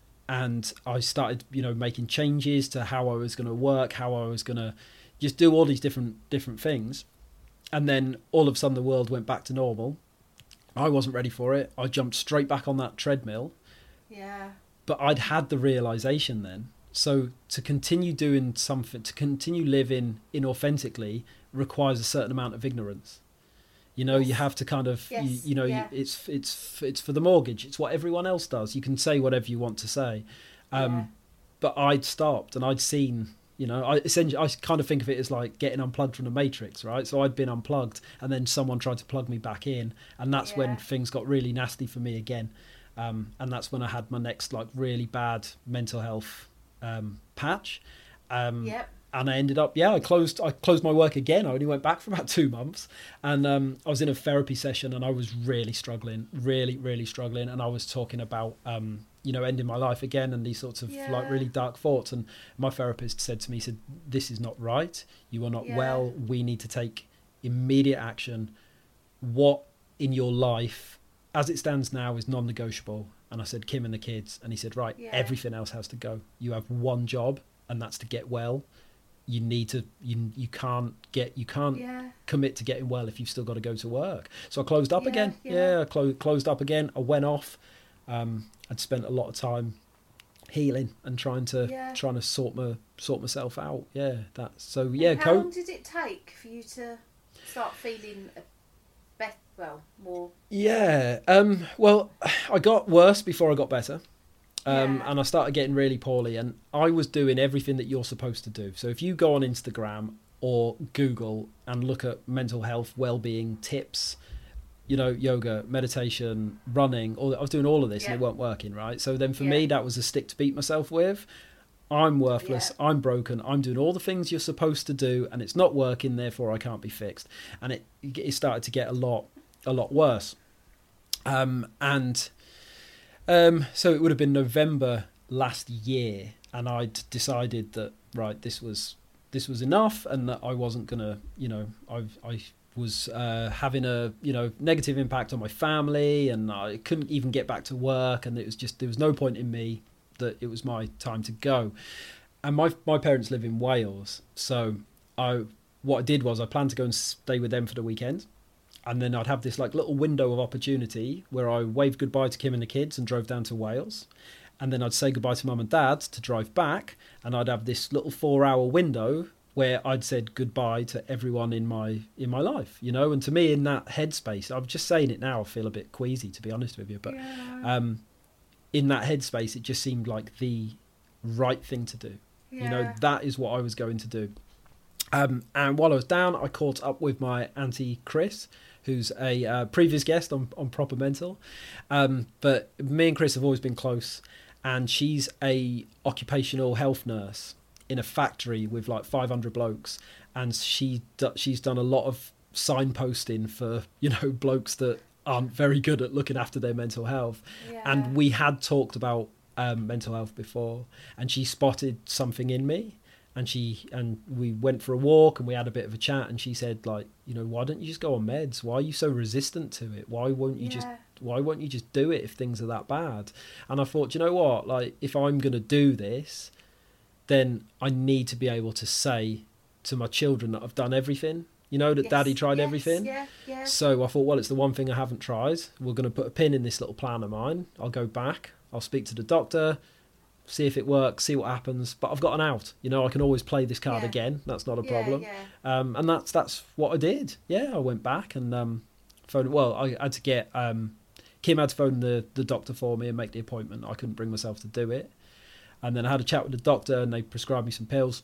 S8: And I started, you know, making changes to how I was going to work, how I was going to just do all these different different things. And then all of a sudden the world went back to normal. I wasn't ready for it. I jumped straight back on that treadmill.
S3: Yeah.
S8: But I'd had the realization then. So to continue doing something, to continue living inauthentically requires a certain amount of ignorance. You know,
S3: Yes.
S8: you have to kind of,
S3: Yes,
S8: you, you know,
S3: yeah.
S8: you, it's it's it's for the mortgage. It's what everyone else does. You can say whatever you want to say, um,
S3: Yeah.
S8: but I'd stopped and I'd seen. You know, I essentially I kind of think of it as like getting unplugged from the Matrix, right? So I'd been unplugged, and then someone tried to plug me back in, and that's when
S3: Yeah.
S8: things got really nasty for me again. Um, and that's when I had my next like really bad mental health um, patch. Um,
S3: Yep.
S8: And I ended up, yeah, I closed I closed my work again. I only went back for about two months. And um, I was in a therapy session, and I was really struggling, really, really struggling. And I was talking about, um, you know, ending my life again and these sorts of
S3: Yeah.
S8: like really dark thoughts. And my therapist said to me, he said, this is not right. You are not
S3: Yeah.
S8: well. We need to take immediate action. What in your life, as it stands now, is non-negotiable? And I said, Kim and the kids. And he said, right,
S3: Yeah.
S8: everything else has to go. You have one job, and that's to get well. You need to, you you can't get, you can't
S3: Yeah.
S8: commit to getting well if you've still got to go to work. So I closed up
S3: Yeah,
S8: again.
S3: yeah.
S8: Yeah, I clo- closed up again. I went off. Um, I'd spent a lot of time healing and trying to
S3: Yeah.
S8: trying to sort my sort myself out. Yeah, that's so. Yeah,
S3: And how
S8: co-
S3: long did it take for you to start feeling a bet well, more?
S8: Yeah. Um, well, I got worse before I got better. Um,
S3: Yeah.
S8: And I started getting really poorly, and I was doing everything that you're supposed to do. So if you go on Instagram or Google and look at mental health well-being tips, you know, yoga, meditation, running, all I was doing all of this
S3: Yeah.
S8: and it weren't working, right? So then for
S3: Yeah.
S8: me, that was a stick to beat myself with. I'm worthless,
S3: Yeah.
S8: I'm broken, I'm doing all the things you're supposed to do and it's not working, therefore I can't be fixed. And it it started to get a lot a lot worse. Um, and um, so it would have been November last year, and I'd decided that, right, this was this was enough, and that I wasn't gonna, you know, I I was uh, having a, you know, negative impact on my family, and I couldn't even get back to work, and it was just, there was no point in me, that it was my time to go. And my my parents live in Wales, so I what I did was I planned to go and stay with them for the weekend, and then I'd have this like little window of opportunity where I waved goodbye to Kim and the kids and drove down to Wales, and then I'd say goodbye to mum and dad to drive back, and I'd have this little four hour window where I'd said goodbye to everyone in my in my life, you know. And to me, in that headspace, I'm just saying it now, I feel a bit queasy, to be honest with you, but
S3: Yeah.
S8: um in that headspace, it just seemed like the right thing to do.
S3: Yeah.
S8: You know, that is what I was going to do. Um, and while I was down, I caught up with my auntie Chris, who's a uh, previous guest on, on Proper Mental. Um, but me and Chris have always been close, and she's a occupational health nurse in a factory with like five hundred blokes, and she do, she's done a lot of signposting for, you know, blokes that aren't very good at looking after their mental health.
S3: Yeah.
S8: And we had talked about um, mental health before, and she spotted something in me, and she and we went for a walk and we had a bit of a chat, and she said, like, you know, why don't you just go on meds? Why are you so resistant to it? Why won't you
S3: Yeah.
S8: just why won't you just do it if things are that bad? And I thought, you know what, like, if I'm going to do this, then I need to be able to say to my children that I've done everything. You know, that
S3: Yes,
S8: daddy tried
S3: yes,
S8: everything.
S3: Yeah, yeah.
S8: So I thought, well, it's the one thing I haven't tried. We're going to put a pin in this little plan of mine. I'll go back. I'll speak to the doctor, see if it works, see what happens. But I've got an out. You know, I can always play this card
S3: Yeah.
S8: again. That's not a
S3: Yeah,
S8: problem.
S3: yeah.
S8: Um, and that's that's what I did. Yeah, I went back and um, phoned. Well, I had to get um, Kim had to phone the the doctor for me and make the appointment. I couldn't bring myself to do it. And then I had a chat with the doctor, and they prescribed me some pills.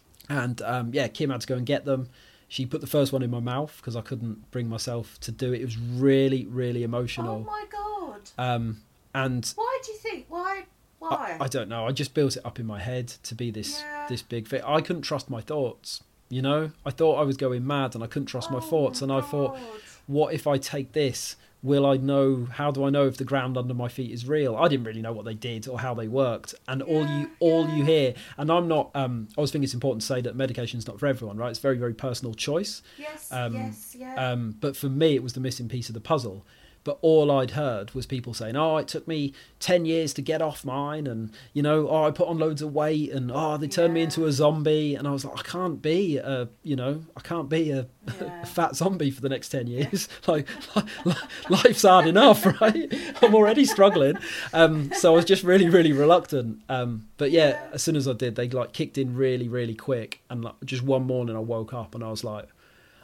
S8: And um, yeah, Kim had to go and get them. She put the first one in my mouth because I couldn't bring myself to do it. It was really, really emotional.
S3: Oh my god.
S8: Um, and
S3: Why do you think? Why? Why?
S8: I, I don't know. I just built it up in my head to be this
S3: Yeah.
S8: this big thing. I couldn't trust my thoughts. You know, I thought I was going mad, and I couldn't trust my
S3: Oh
S8: thoughts.
S3: my
S8: And I thought,
S3: God.
S8: what if I take this? Will I know? How do I know if the ground under my feet is real? I didn't really know what they did or how they worked. And all you all you hear, and I'm not. Um, I always think it's important to say that medication's not for everyone, right? It's very very personal choice.
S3: Yes,
S8: Um,
S3: yes, yeah.
S8: Um, but for me, it was the missing piece of the puzzle. But all I'd heard was people saying, oh, it took me ten years to get off mine. And, you know, oh, I put on loads of weight, and, oh, they turned me
S3: Yeah.
S8: into a zombie. And I was like, I can't be a, you know, I can't be a,
S3: Yeah.
S8: a fat zombie for the next ten years. like, li- life's hard enough, right? I'm already struggling. Um, so I was just really, really reluctant. Um, but yeah,
S3: Yeah.
S8: as soon as I did, they like kicked in really, really quick. And like, just one morning I woke up and I was like,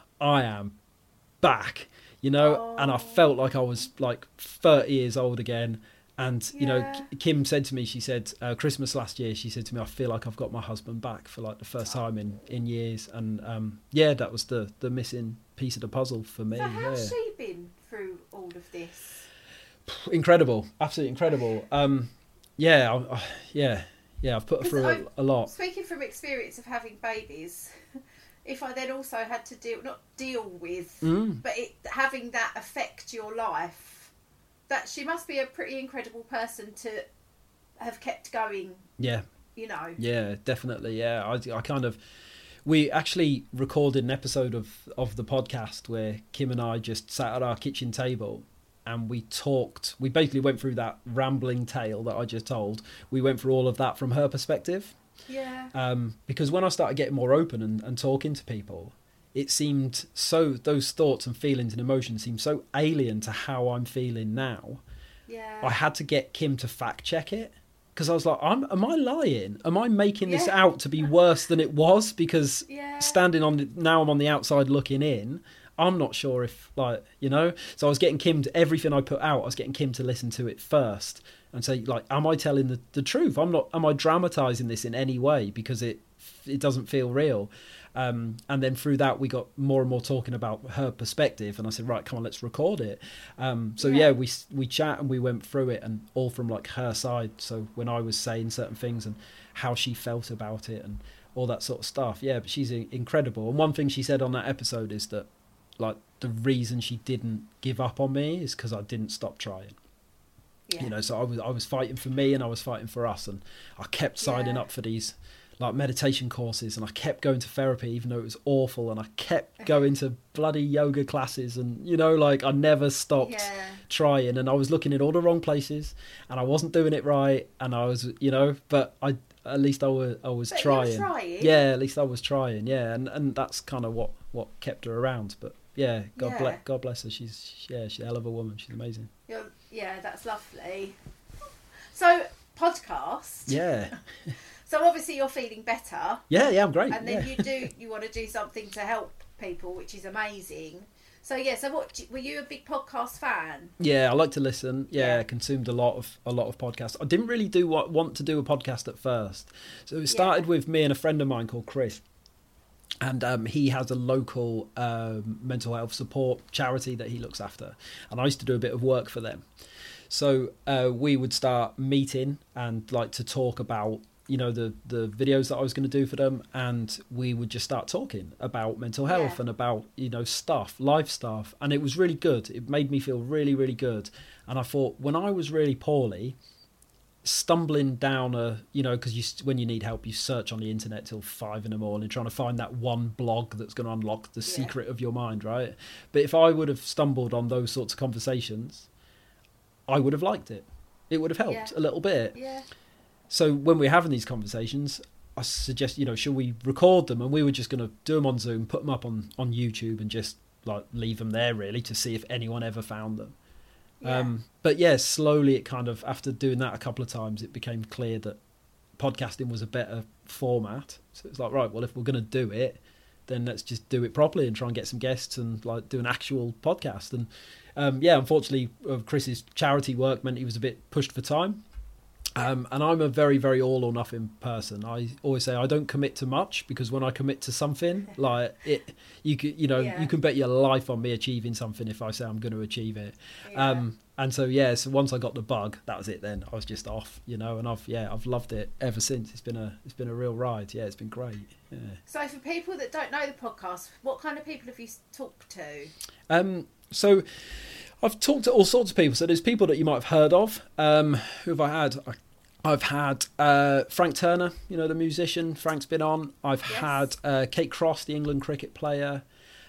S8: I am back. You know, and I felt like I was like thirty years old again. And, you know,
S3: Yeah.
S8: K- Kim said to me, she said, uh, Christmas last year, she said to me, I feel like I've got my husband back for like the first time in, in years. And um, yeah, that was the, the missing piece of the puzzle for me.
S3: So how's
S8: yeah.
S3: she been through all of this?
S8: Incredible. Absolutely incredible. Um, yeah, I, I, yeah, yeah, I've put her through
S3: Because
S8: a, a lot.
S3: Speaking from experience of having babies, if I then also had to deal, not deal with,
S8: Mm.
S3: but it, having that affect your life, that she must be a pretty incredible person to have kept going,
S8: Yeah.
S3: you know.
S8: Yeah, definitely. Yeah, I, I kind of. We actually recorded an episode of, of the podcast where Kim and I just sat at our kitchen table and we talked. We basically went through that rambling tale that I just told. We went through all of that from her perspective.
S3: Yeah.
S8: Um, because when I started getting more open and, and talking to people, it seemed so, those thoughts and feelings and emotions seemed so alien to how I'm feeling now.
S3: Yeah.
S8: I had to get Kim to fact check it. Because I was like, I'm, am I lying? Am I making this
S3: Yeah.
S8: out to be worse than it was? Because
S3: Yeah.
S8: standing on the, now I'm on the outside looking in. I'm not sure if, like, you know. So I was getting Kim to, everything I put out, I was getting Kim to listen to it first and say, like, am I telling the, the truth? I'm not. Am I dramatising this in any way because it it doesn't feel real? Um, and then through that, we got more and more talking about her perspective. And I said, right, come on, let's record it. Um, so yeah. yeah, we we chat and we went through it, and all from like her side. So when I was saying certain things and how she felt about it and all that sort of stuff. Yeah, but she's incredible. And one thing she said on that episode is that, like, the reason she didn't give up on me is because I didn't stop trying. Yeah. You know, so I was I was fighting for me and I was fighting for us, and I kept signing yeah. up for these like meditation courses, and I kept going to therapy even though it was awful, and I kept going to bloody yoga classes, and you know, like I never stopped yeah. trying, and I was looking in all the wrong places and I wasn't doing it right, and I was, you know, but I at least I was I was trying.
S3: trying.
S8: Yeah, at least I was trying. Yeah, and and that's kind of what what kept her around. But yeah, God
S3: yeah.
S8: bless God bless her. She's yeah, she's a hell of a woman. She's amazing.
S3: You're, yeah, that's lovely. So podcast.
S8: Yeah.
S3: So obviously you're feeling better.
S8: Yeah, yeah, I'm great.
S3: And then
S8: yeah.
S3: you do you want to do something to help people, which is amazing. So yeah, so what were you a big podcast fan?
S8: Yeah, I like to listen. Yeah,
S3: yeah.
S8: consumed a lot of a lot of podcasts. I didn't really do what want to do a podcast at first. So it started yeah. with me and a friend of mine called Chris. And um, he has a local um, mental health support charity that he looks after. And I used to do a bit of work for them. So uh, we would start meeting and like to talk about, you know, the, the videos that I was going to do for them. And we would just start talking about mental health yeah. and about, you know, stuff, life stuff. And it was really good. It made me feel really, really good. And I thought when I was really poorly, stumbling down a, you know, because you when you need help, you search on the internet till five in the morning trying to find that one blog that's going to unlock the yeah. secret of your mind, right? But if I would have stumbled on those sorts of conversations, I would have liked it. It would have helped
S3: yeah.
S8: a little bit.
S3: Yeah.
S8: So when we're having these conversations, I suggest, you know, should we record them? And we were just going to do them on Zoom, put them up on, on YouTube and just like leave them there really to see if anyone ever found them. Yeah. Um, but yeah, slowly it kind of, after doing that a couple of times, it became clear that podcasting was a better format. So it's like, right, well, if we're going to do it, then let's just do it properly and try and get some guests and like do an actual podcast. And um, yeah, unfortunately, uh, Chris's charity work meant he was a bit pushed for time. Um, and I'm a very, very all or nothing person. I always say I don't commit to much, because when I commit to something, like it, you can, you know,
S3: yeah.
S8: you can bet your life on me achieving something if I say I'm going to achieve it.
S3: Yeah.
S8: Um, and so yeah, so once I got the bug, that was it. Then I was just off, you know, and I've yeah, I've loved it ever since. It's been a it's been a real ride. Yeah, it's been great. Yeah.
S3: So for people that don't know the podcast, what kind of people have you talked to?
S8: Um, so I've talked to all sorts of people. So there's people that you might have heard of. Um, who have I had? I, I've had uh, Frank Turner, you know, the musician. Frank's been on. I've
S3: yes.
S8: had uh, Kate Cross, the England cricket player.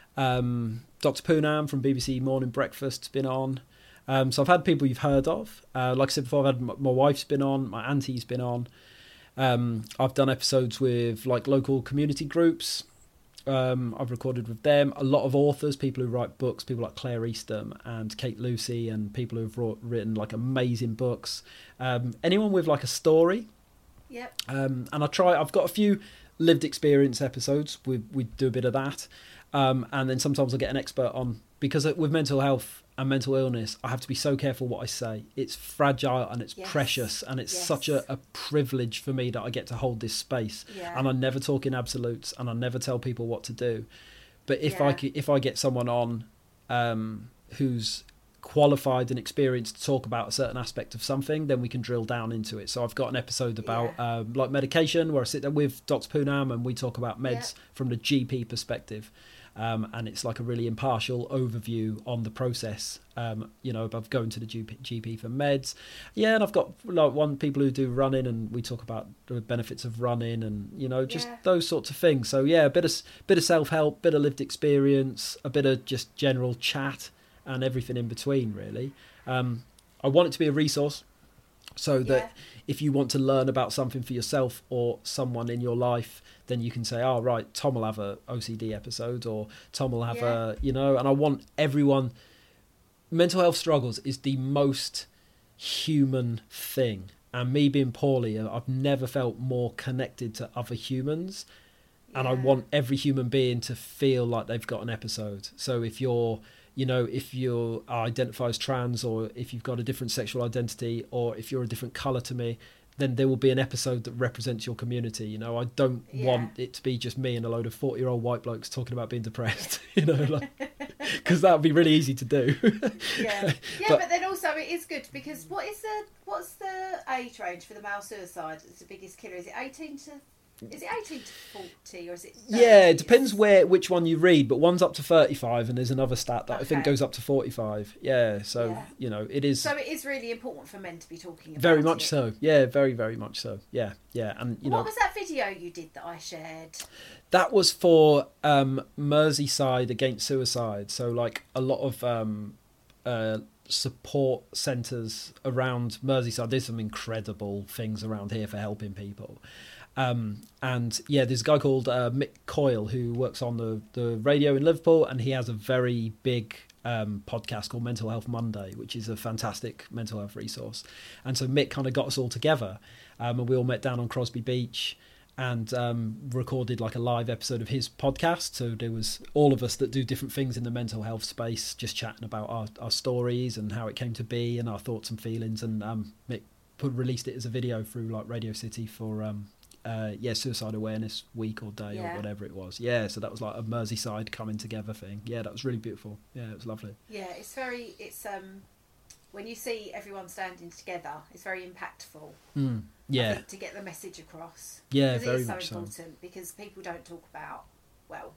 S8: Um, Doctor Poonam from B B C Morning Breakfast's been on. Um, so I've had people you've heard of. Uh, like I said before, I've had my, my wife's been on. My auntie's been on. Um, I've done episodes with like local community groups. Um, I've recorded with them. A lot of authors, people who write books, people like Claire Eastham and Kate Lucy, and people who've wrote, written like amazing books. Um, anyone with like a story.
S3: Yep.
S8: Um, and I try. I've got a few lived experience episodes. We we do a bit of that, um, and then sometimes I get an expert on, because with mental health and mental illness, I have to be so careful what I say. It's fragile and it's
S3: yes.
S8: precious, and it's
S3: yes.
S8: such a, a privilege for me that I get to hold this space.
S3: Yeah.
S8: And I never talk in absolutes, and I never tell people what to do. But if
S3: yeah.
S8: I if I get someone on um, who's qualified and experienced to talk about a certain aspect of something, then we can drill down into it. So I've got an episode about
S3: yeah.
S8: um, like medication, where I sit there with Doctor Poonam and we talk about meds
S3: yeah.
S8: from the G P perspective. Um, and it's like a really impartial overview on the process, um, you know, of going to the G P, G P for meds. Yeah, and I've got like one people who do running, and we talk about the benefits of running, and you know, just
S3: yeah.
S8: those sorts of things. So yeah, a bit of bit of self help, bit of lived experience, a bit of just general chat, and everything in between. Really, um, I want it to be a resource, so that
S3: yeah.
S8: if you want to learn about something for yourself or someone in your life, then you can say, oh, right, Tom will have a O C D episode, or Tom will have
S3: yeah.
S8: a, you know, and I want everyone, mental health struggles is the most human thing. And me being poorly, I've never felt more connected to other humans. And
S3: yeah.
S8: I want every human being to feel like they've got an episode. So if you're, you know, if you identify as trans, or if you've got a different sexual identity, or if you're a different colour to me, then there will be an episode that represents your community. You know, I don't
S3: Yeah.
S8: want it to be just me and a load of forty year old white blokes talking about being depressed, you know, like, because that would be really easy to do.
S3: Yeah, yeah,
S8: But-
S3: but, then also it is good because what is the what's the age range for the male suicide? It's the biggest killer. Is it eighteen to? Is it eighteen to forty or is it?
S8: Yeah,
S3: thirty?
S8: it depends where which one you read, but one's up to thirty-five, and there's another stat that I think
S3: Okay.
S8: goes up to forty-five. Yeah, so
S3: Yeah.
S8: you know, it is
S3: So it is really important for men to be talking about
S8: very much
S3: it.
S8: so. Yeah, very very much so. Yeah, yeah, and you
S3: What
S8: know,
S3: was that video you did that I shared?
S8: that was for um, Merseyside against suicide. So like a lot of um, uh, support centres around Merseyside. There's some incredible things around here for helping people. Um, and yeah, there's a guy called uh, Mick Coyle who works on the, the radio in Liverpool, and he has a very big um, podcast called Mental Health Monday, which is a fantastic mental health resource. And so Mick kind of got us all together, um, and we all met down on Crosby Beach and um, recorded like a live episode of his podcast. So there was all of us that do different things in the mental health space, just chatting about our, our stories and how it came to be and our thoughts and feelings. And um, Mick put, released it as a video through like Radio City for um, uh, yeah Suicide Awareness Week or Day
S3: Yeah.
S8: or whatever it was. Yeah, so that was like a Merseyside coming together thing. Yeah, that was really beautiful. Yeah, it was lovely.
S3: Yeah, it's very. It's um, when you see everyone standing together, it's very impactful.
S8: Mm,
S3: I
S8: yeah,
S3: think, to get the message across.
S8: Yeah,
S3: because
S8: very
S3: it is so
S8: much so.
S3: important because people don't talk about. Well,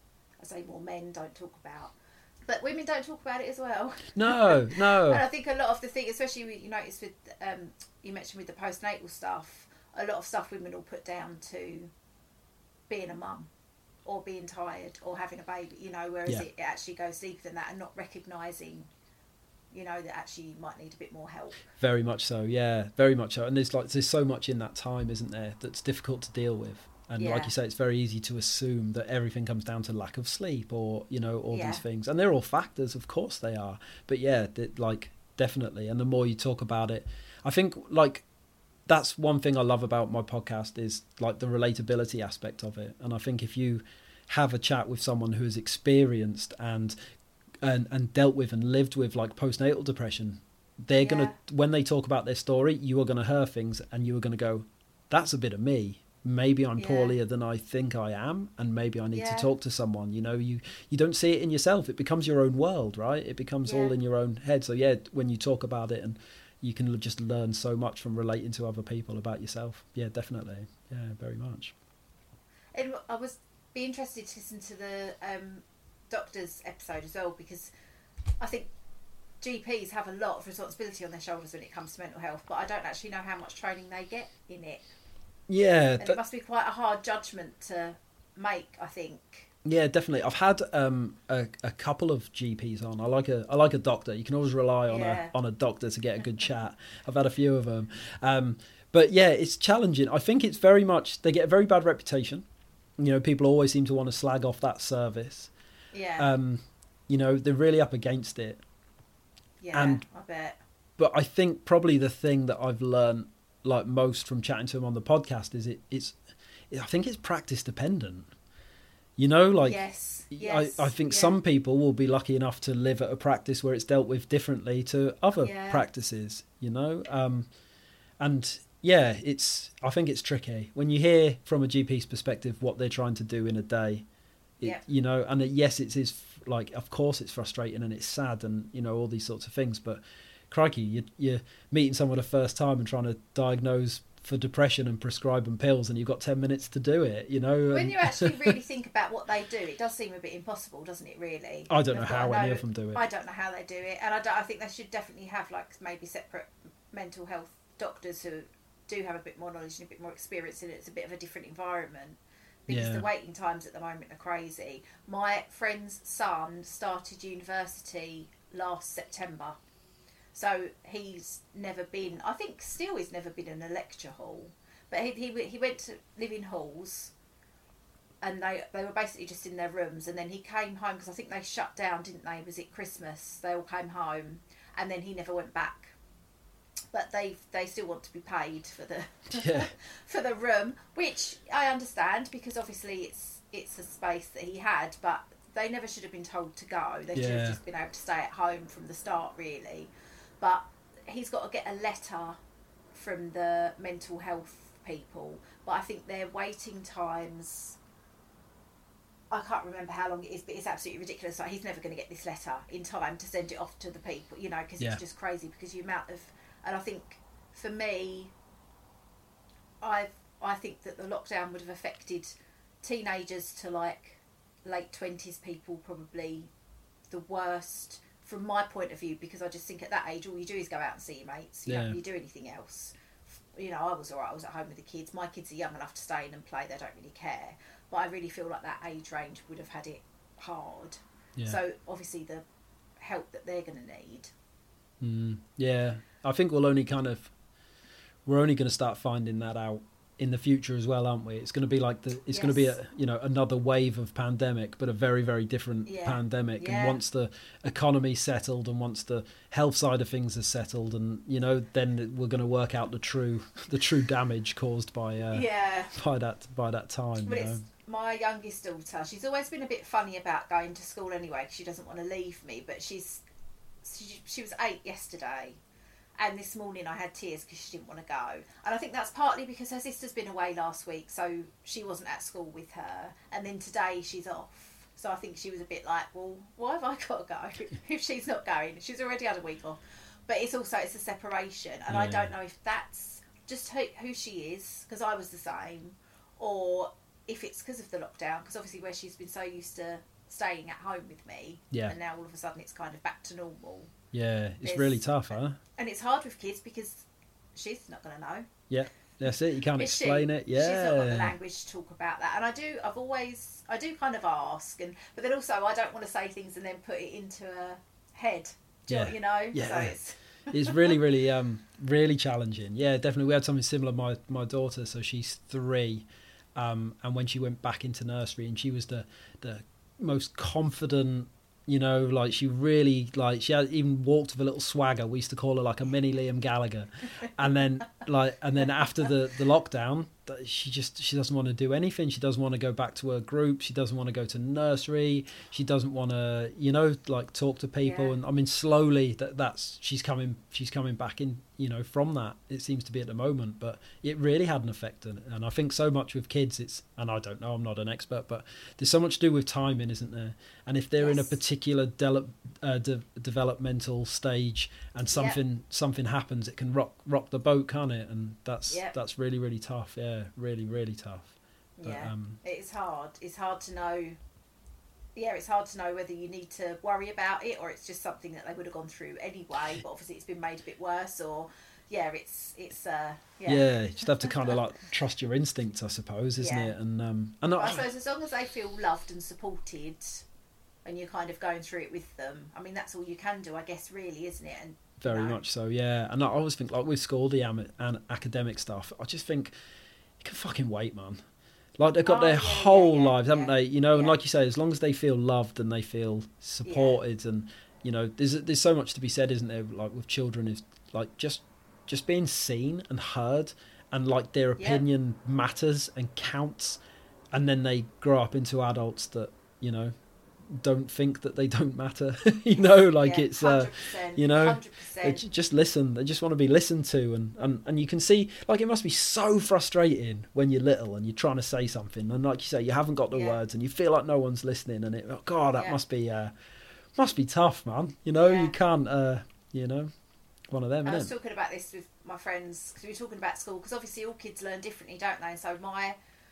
S3: I say more men don't talk about, but women don't talk about it as well.
S8: no, no.
S3: And I think a lot of the thing, especially with, you notice with um, you mentioned with the postnatal stuff, a lot of stuff women will put down to being a mum or being tired or having a baby, you know, whereas
S8: Yeah.
S3: it, it actually goes deeper than that and not recognising, you know, that actually you might need a bit more help.
S8: Very much so, yeah, very much so. And there's like there's so much in that time, isn't there, that's difficult to deal with. And
S3: Yeah.
S8: like you say, it's very easy to assume that everything comes down to lack of sleep or, you know, all
S3: Yeah.
S8: these things. And they're all factors, of course they are. But yeah, th- like definitely. And the more you talk about it, I think like that's one thing I love about my podcast is like the relatability aspect of it. And I think if you have a chat with someone who has experienced and and, and dealt with and lived with like postnatal depression, they're
S3: Yeah.
S8: gonna when they talk about their story, you are gonna hear things and you are gonna go, that's a bit of me. Maybe I'm
S3: Yeah.
S8: poorlier than I think I am, and maybe I need
S3: Yeah.
S8: to talk to someone. You know, you you don't see it in yourself. It becomes your own world, right? It becomes all
S3: Yeah.
S8: in your own head. So yeah, when you talk about it, and you can l- just learn so much from relating to other people about yourself. Yeah, definitely. Yeah, very much.
S3: And I was be interested to listen to the um, doctor's episode as well because I think G Ps have a lot of responsibility on their shoulders when it comes to mental health, but I don't actually know how much training they get in it.
S8: Yeah,
S3: And
S8: that-
S3: it must be quite a hard judgment to make, I think.
S8: Yeah, definitely. I've had um, a, a couple of G Ps on. I like a I like a doctor. You can always rely on
S3: Yeah.
S8: a on a doctor to get a good chat. I've had a few of them, um, but yeah, it's challenging. I think it's very much they get a very bad reputation. You know, people always seem to want to slag off that service.
S3: Yeah,
S8: Um, you know, they're really up against it.
S3: yeah,
S8: and-
S3: I bet.
S8: But I think probably the thing that I've learned like most from chatting to them on the podcast is it it's I think it's practice dependent. You know, like
S3: Yes, yes,
S8: I, I think
S3: yeah.
S8: some people will be lucky enough to live at a practice where it's dealt with differently to other
S3: Yeah.
S8: practices, you know? Um, and yeah, it's, I think it's tricky when you hear from a G P's perspective what they're trying to do in a day, it,
S3: Yeah.
S8: you know, and it, yes, it is like, of course it's frustrating and it's sad and, you know, all these sorts of things, but crikey, you, you're meeting someone the first time and trying to diagnose for depression and prescribe them pills and you've got ten minutes to do it, you know.
S3: When
S8: and-
S3: you actually really think about what they do, it does seem a bit impossible, doesn't it? Really,
S8: I don't know
S3: I've
S8: how
S3: got- I
S8: any
S3: know-
S8: of them do it.
S3: I don't know how they do it, and I, don't, I think they should definitely have like maybe separate mental health doctors who do have a bit more knowledge and a bit more experience in it. It's a bit of a different environment because
S8: Yeah.
S3: the waiting times at the moment are crazy. My friend's son started university last September. So he's never been, I think still he's never been in a lecture hall. But he he, he went to live in halls and they, they were basically just in their rooms. And then he came home because I think they shut down, didn't they? Was it Christmas? They all came home and then he never went back. But they they still want to be paid for the
S8: Yeah.
S3: for the room, which I understand because obviously it's it's a space that he had, but they never should have been told to go. They should
S8: Yeah.
S3: have just been able to stay at home from the start, really. But he's got to get a letter from the mental health people, but I think their waiting times, I can't remember how long it is, but it's absolutely ridiculous. Like, he's never going to get this letter in time to send it off to the people, you know, because
S8: Yeah.
S3: it's just crazy, because the amount of, and I think for me, I I think that the lockdown would have affected teenagers to like late twenties people probably the worst from my point of view, because I just think at that age all you do is go out and see your mates. You
S8: Yeah.
S3: don't really do anything else. You know, I was alright, I was at home with the kids. My kids are young enough to stay in and play, they don't really care. But I really feel like that age range would have had it hard.
S8: Yeah.
S3: So obviously the help that they're going to need.
S8: Mm, yeah, I think we'll only kind of, we're only going to start finding that out in the future as well, aren't we? It's going to be like the, it's
S3: Yes.
S8: going to be a, you know, another wave of pandemic, but a very, very different
S3: Yeah.
S8: pandemic.
S3: Yeah.
S8: And once the economy's settled and once the health side of things is settled, and you know, then we're going to work out the true, the true damage caused by, uh,
S3: Yeah.
S8: by that, by that time.
S3: But
S8: you know?
S3: it's my youngest daughter. She's always been a bit funny about going to school anyway, because she doesn't want to leave me. But she's she, she was eight yesterday, and this morning I had tears because she didn't want to go. And I think that's partly because her sister's been away last week, so she wasn't at school with her. And then today she's off, so I think she was a bit like, well, why have I got to go if she's not going? She's already had a week off. But it's also it's a separation, and I
S8: Yeah.
S3: don't know if that's just who, who she is, because I was the same, or if it's because of the lockdown, because obviously where she's been so used to staying at home with me,
S8: Yeah.
S3: and now all of a sudden it's kind of back to normal.
S8: Yeah, it's
S3: There's-
S8: really tough, huh?
S3: And it's hard with kids because she's not going to know.
S8: Yeah, that's it. You can't
S3: Is she?
S8: explain it. Yeah,
S3: She's not got the language to talk about that. And I do, I've always, I do kind of ask, and but then also I don't want to say things and then put it into her head. Do you,
S8: Yeah.
S3: you know?
S8: Yeah.
S3: So it's,
S8: it's really, really, um, really challenging. Yeah, definitely. We had something similar. My my daughter, so she's three, um, and when she went back into nursery, and she was the the most confident. You know, like she really, like she had even walked with a little swagger. We used to call her like a mini Liam Gallagher. And then, like, and then after the, the lockdown, th- she just she doesn't want to do anything. She doesn't want to go back to her group. She doesn't want to go to nursery. She doesn't want to, you know, like talk to people.
S3: Yeah.
S8: And I mean, slowly that that's she's coming she's coming back in, you know, from that. It seems to be at the moment, but it really had an effect. And, and I think so much with kids, it's, and I don't know, I'm not an expert, but there's so much to do with timing, isn't there? And if they're in a
S3: Yes.
S8: particular de- uh, de- developmental stage and something something happens, it can rock rock the boat, can't it? And that's
S3: Yep.
S8: that's really, really tough. Yeah, really, really tough. But,
S3: yeah,
S8: um,
S3: it's hard. It's hard to know. Yeah, it's hard to know whether you need to worry about it or it's just something that they would have gone through anyway. But obviously, it's been made a bit worse. Or yeah, it's it's uh yeah.
S8: yeah, you just have to kind of like trust your instincts, I suppose, isn't
S3: Yeah.
S8: it? And um, and
S3: But I
S8: I,
S3: suppose as long as they feel loved and supported, and you're kind of going through it with them, I mean, that's all you can do, I guess, really, isn't it? And
S8: very
S3: no.
S8: much so, yeah. And I always think, like with school, the am- and academic stuff, I just think you can fucking wait, man. Like they've got
S3: Oh,
S8: their
S3: yeah,
S8: whole
S3: yeah, yeah,
S8: lives, haven't
S3: yeah.
S8: they? You know, and
S3: Yeah.
S8: like you say, as long as they feel loved and they feel supported, and you know, there's there's so much to be said, isn't there? Like with children, is like just just being seen and heard, and like their
S3: Yeah.
S8: opinion matters and counts, and then they grow up into adults that you know don't think that they don't matter. you know, like
S3: Yeah,
S8: it's uh,
S3: one hundred percent,
S8: you know.
S3: one hundred
S8: They
S3: percent.
S8: j- just listen. They just want to be listened to, and, and, and you can see, like, it must be so frustrating when you're little and you're trying to say something, and like you say, you haven't got the
S3: Yeah.
S8: words, and you feel like no one's listening, and it, oh God, that
S3: Yeah.
S8: must be, uh, must be tough, man. You know,
S3: Yeah.
S8: you can't, uh, you know, one of them.
S3: I was
S8: Isn't it?
S3: talking about this with my friends because we were talking about school, because obviously all kids learn differently, don't they? And so my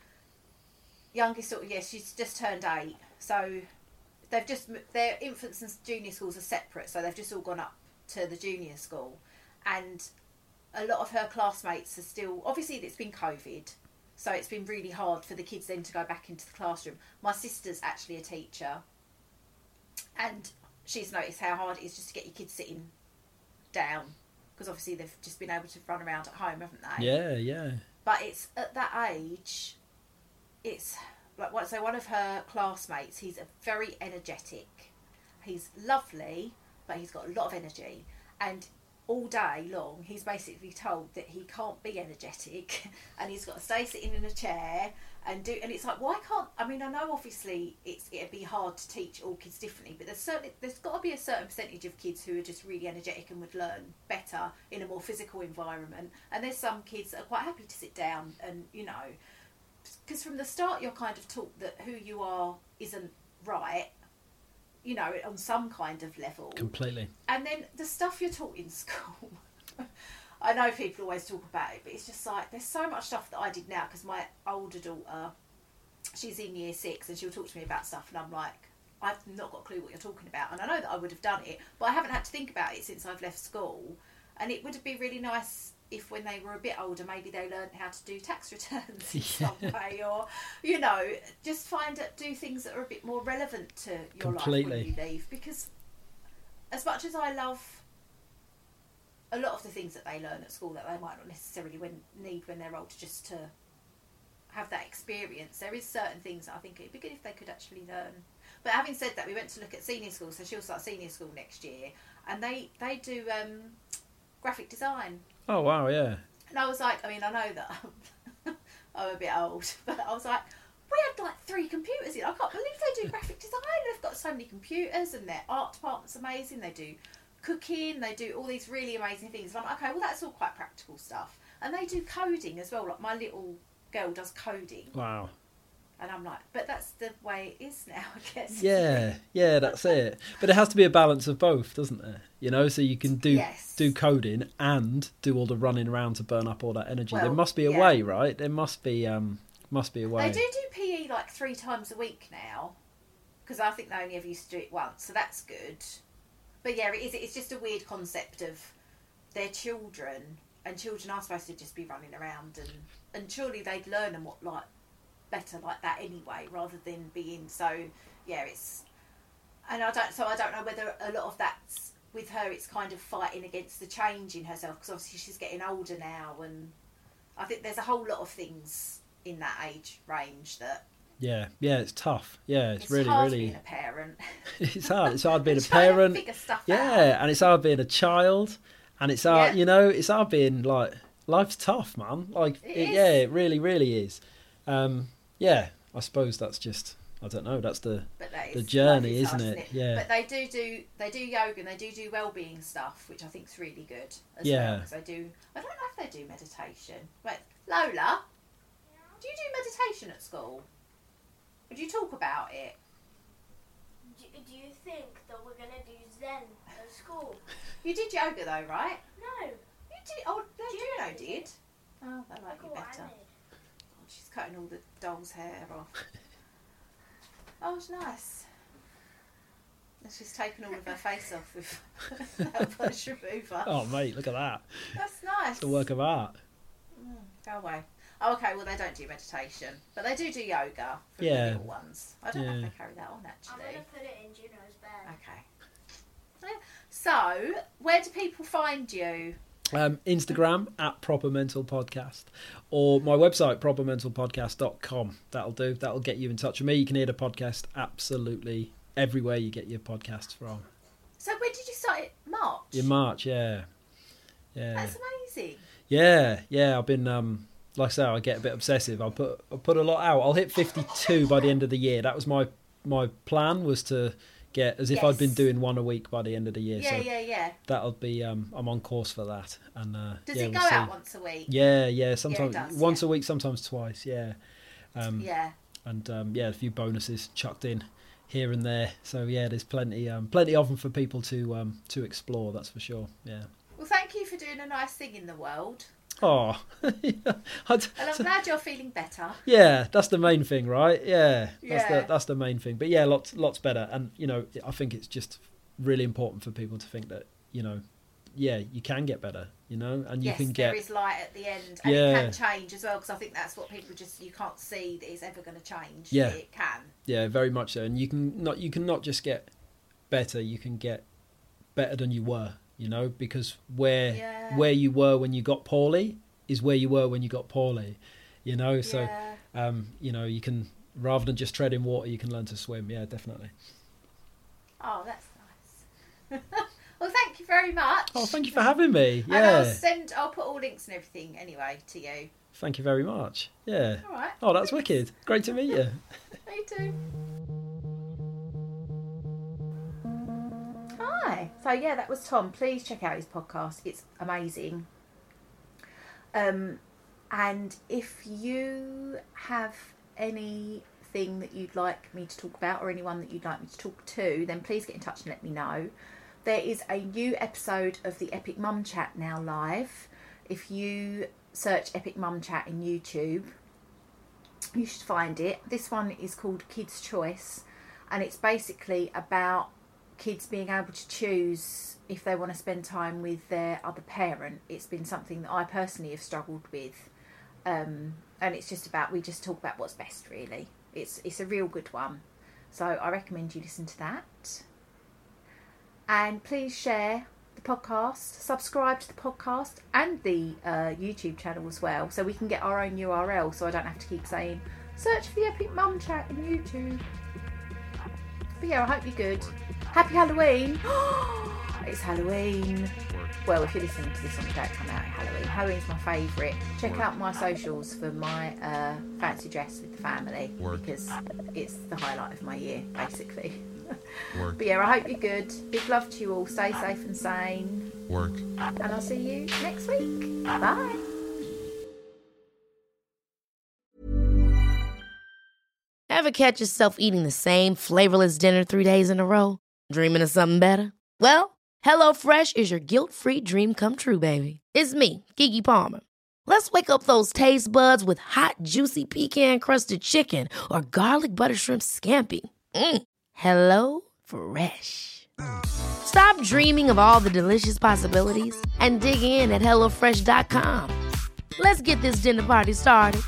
S3: youngest daughter, yes, she's just turned eight, so they've just m- their infants and junior schools are separate, so they've just all gone up to the junior school, and a lot of her classmates are still, obviously it's been COVID, so it's been really hard for the kids then to go back into the classroom. My sister's actually a teacher, and she's noticed how hard it is just to get your kids sitting down, because obviously they've just been able to run around at home, haven't they?
S8: Yeah, yeah.
S3: But it's at that age, it's like what so one of her classmates, he's a very energetic, he's lovely, but he's got a lot of energy, and all day long, he's basically told that he can't be energetic and he's got to stay sitting in a chair and do. And it's like, why can't? I mean, I know obviously it's it'd be hard to teach all kids differently, but there's certainly there's got to be a certain percentage of kids who are just really energetic and would learn better in a more physical environment. And there's some kids that are quite happy to sit down and, you know, because from the start you're kind of taught that who you are isn't right. You know, on some kind of level.
S8: Completely.
S3: And then the stuff you're taught in school. I know people always talk about it, but it's just like, there's so much stuff that I did now, because my older daughter, she's in year six, and she'll talk to me about stuff, and I'm like, I've not got a clue what you're talking about. And I know that I would have done it, but I haven't had to think about it since I've left school. And it would be really nice if when they were a bit older, maybe they learned how to do tax returns in some way, or, you know, just find out, do things that are a bit more relevant to your
S8: Completely.
S3: life when you leave. Because as much as I love a lot of the things that they learn at school that they might not necessarily when, need when they're older, just to have that experience, there is certain things that I think it'd be good if they could actually learn. But having said that, we went to look at senior school, so she'll start senior school next year, and they, they do um, graphic design.
S8: Oh, wow, yeah.
S3: And I was like, I mean, I know that I'm, I'm a bit old, but I was like, we had like three computers in. I can't believe they do graphic design. They've got so many computers, and their art department's amazing. They do cooking, they do all these really amazing things. And I'm like, okay, well, that's all quite practical stuff. And they do coding as well. Like, my little girl does coding.
S8: Wow.
S3: And I'm like, but that's the way it is now, I guess.
S8: Yeah, yeah, that's it. But it has to be a balance of both, doesn't there? You know, so you can do
S3: Yes.
S8: do coding and do all the running around to burn up all that energy.
S3: Well,
S8: there must be a
S3: yeah.
S8: way, right? There must be um must be a way.
S3: They do do P E like three times a week now, because I think they only ever used to do it once, so that's good. But yeah, it is. It's just a weird concept of their children, and children are supposed to just be running around, and and surely they'd learn and what like better like that anyway, rather than being so. Yeah, it's. And I don't. So I don't know whether a lot of that's with her. It's kind of fighting against the change in herself, because obviously she's getting older now, and I think there's a whole lot of things in that age range that.
S8: Yeah, yeah, it's tough. Yeah, it's,
S3: It's
S8: really,
S3: hard
S8: really.
S3: being a parent.
S8: It's hard. It's hard being a
S3: Trying to
S8: parent.
S3: figure stuff
S8: Yeah,
S3: out.
S8: and it's hard being a child, and it's hard.
S3: Yeah.
S8: You know, it's hard being like life's tough, man. Like,
S3: It
S8: it,
S3: is.
S8: yeah, it really, really is. Um, yeah, I suppose that's just. I don't know. That's the
S3: But that
S8: the
S3: is,
S8: journey,
S3: life is hard,
S8: isn't it? Yeah.
S3: But they do do they do yoga, and they do do well-being stuff, which I think is really good as
S8: Yeah.
S3: well. Because they do. I don't know if they do meditation. Wait, Lola, do you do meditation at school? Would you talk about it?
S9: Do, do you think that we're going to do Zen at school?
S3: You did yoga though, right?
S9: No.
S3: You did. Oh, no,
S9: Juno
S3: Juno
S9: did.
S3: did. Oh, they like
S9: Look
S3: you
S9: what I
S3: better.
S9: made.
S3: Oh, she's cutting all the doll's hair off. Oh, it's nice. And she's taken all of her face off with that brush remover.
S8: Oh, mate, look at that.
S3: That's nice.
S8: It's a work of art.
S3: Mm, go away. Oh, okay, well, they don't do meditation, but they do do yoga for
S8: Yeah.
S3: the little ones. I don't know
S8: Yeah.
S3: if they carry that on,
S9: I'm
S3: actually.
S9: going to put it in Juno's bag.
S3: Okay. So, where do people find you?
S8: Um, Instagram at Proper Mental Podcast, or my website proper mental podcast dot com. That'll do. That'll get you in touch with me. You can hear the podcast absolutely everywhere you get your podcasts from.
S3: So, when did you start it? March?
S8: In March, yeah, yeah,
S3: That's amazing.
S8: yeah, yeah. I've been um, like I say, I get a bit obsessive. I'll put I'll put a lot out. I'll hit fifty-two by the end of the year. That was my my plan, was to get as if I'd been
S3: Yes.
S8: doing one a week by the end of the year.
S3: Yeah,
S8: so
S3: yeah, yeah.
S8: that'll be um, I'm on course for that. And uh,
S3: Does
S8: yeah,
S3: it go
S8: we'll see.
S3: out once a week?
S8: Yeah, yeah. Sometimes
S3: does,
S8: once
S3: yeah.
S8: a week, sometimes twice. Yeah, um,
S3: Yeah.
S8: and um, yeah, a few bonuses chucked in here and there. So yeah, there's plenty, um, plenty of them for people to um, to explore. That's for sure. Yeah.
S3: Well, thank you for doing a nice thing in the world.
S8: Oh,
S3: And I'm glad you're feeling better.
S8: yeah, that's the main thing, right? Yeah, that's
S3: Yeah.
S8: the that's the main thing. But yeah, lots lots better. And you know, I think it's just really important for people to think that, you know, yeah, you can get better. You know, and you
S3: Yes,
S8: can get.
S3: there is light at the end, and
S8: Yeah.
S3: it can change as well. Because I think that's what people just you can't see that it's ever going to change.
S8: Yeah.
S3: It can.
S8: Yeah, very much so. And you can not you can not just get better, you can get better than you were, you know, because where
S3: Yeah.
S8: where you were when you got poorly is where you were when you got poorly, you know. So
S3: Yeah.
S8: um, you know, you can, rather than just tread in water, you can learn to swim. Yeah, definitely.
S3: Oh, that's nice. Well, thank you very much.
S8: Oh, thank you for having me.
S3: And I'll
S8: Yeah.
S3: send. I'll put all links and everything anyway to you.
S8: Thank you very much. Yeah.
S3: All right.
S8: Oh, that's wicked. Great to meet you.
S3: Me too. Hi. So yeah, that was Tom. Please check out his podcast. It's amazing. Um, and if you have anything that you'd like me to talk about, or anyone that you'd like me to talk to, then please get in touch and let me know. There is a new episode of the Epic Mum Chat now live. If you search Epic Mum Chat in YouTube, you should find it. This one is called Kids Choice, and it's basically about kids being able to choose if they want to spend time with their other parent. It's been something that I personally have struggled with, um, and it's just about, we just talk about what's best, really. It's it's a real good one, so I recommend you listen to that. And please share the podcast, subscribe to the podcast and the uh, YouTube channel as well, so we can get our own U R L, so I don't have to keep saying search for the Epic Mum Chat on YouTube. But yeah, I hope you're good. Happy Halloween! It's Halloween. Well, if you're listening to this on the day it come out, Halloween. Halloween's my favourite. Check out my socials for my uh, fancy dress with the family,
S7: Work.
S3: because it's the highlight of my year, basically.
S7: Work.
S3: But yeah, I hope you're good. Big love to you all. Stay safe and sane.
S7: Work.
S3: And I'll see you next week. Bye.
S1: Ever catch yourself eating the same flavorless dinner three days in a row? Dreaming of something better? Well, HelloFresh is your guilt-free dream come true, baby. It's me, Keke Palmer. Let's wake up those taste buds with hot, juicy pecan-crusted chicken or garlic butter shrimp scampi. Mm. Hello Fresh. Stop dreaming of all the delicious possibilities and dig in at hello fresh dot com. Let's get this dinner party started.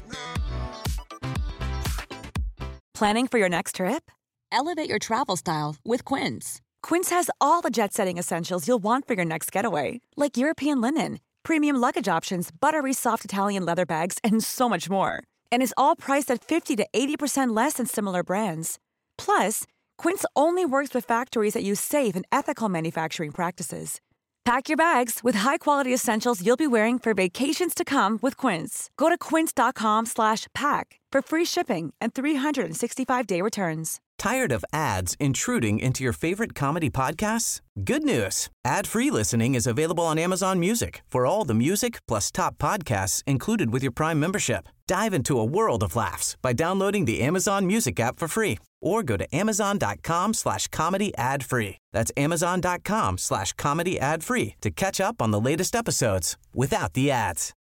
S6: Planning for your next trip?
S5: Elevate your travel style with Quince.
S6: Quince has all the jet-setting essentials you'll want for your next getaway, like European linen, premium luggage options, buttery soft Italian leather bags, and so much more. And is all priced at fifty to eighty percent less than similar brands. Plus, Quince only works with factories that use safe and ethical manufacturing practices. Pack your bags with high-quality essentials you'll be wearing for vacations to come with Quince. Go to quince.com slash pack for free shipping and three sixty-five day returns.
S2: Tired of ads intruding into your favorite comedy podcasts? Good news. Ad-free listening is available on Amazon Music for all the music plus top podcasts included with your Prime membership. Dive into a world of laughs by downloading the Amazon Music app for free or go to amazon.com slash comedy ad free. That's amazon.com slash comedy ad free to catch up on the latest episodes without the ads.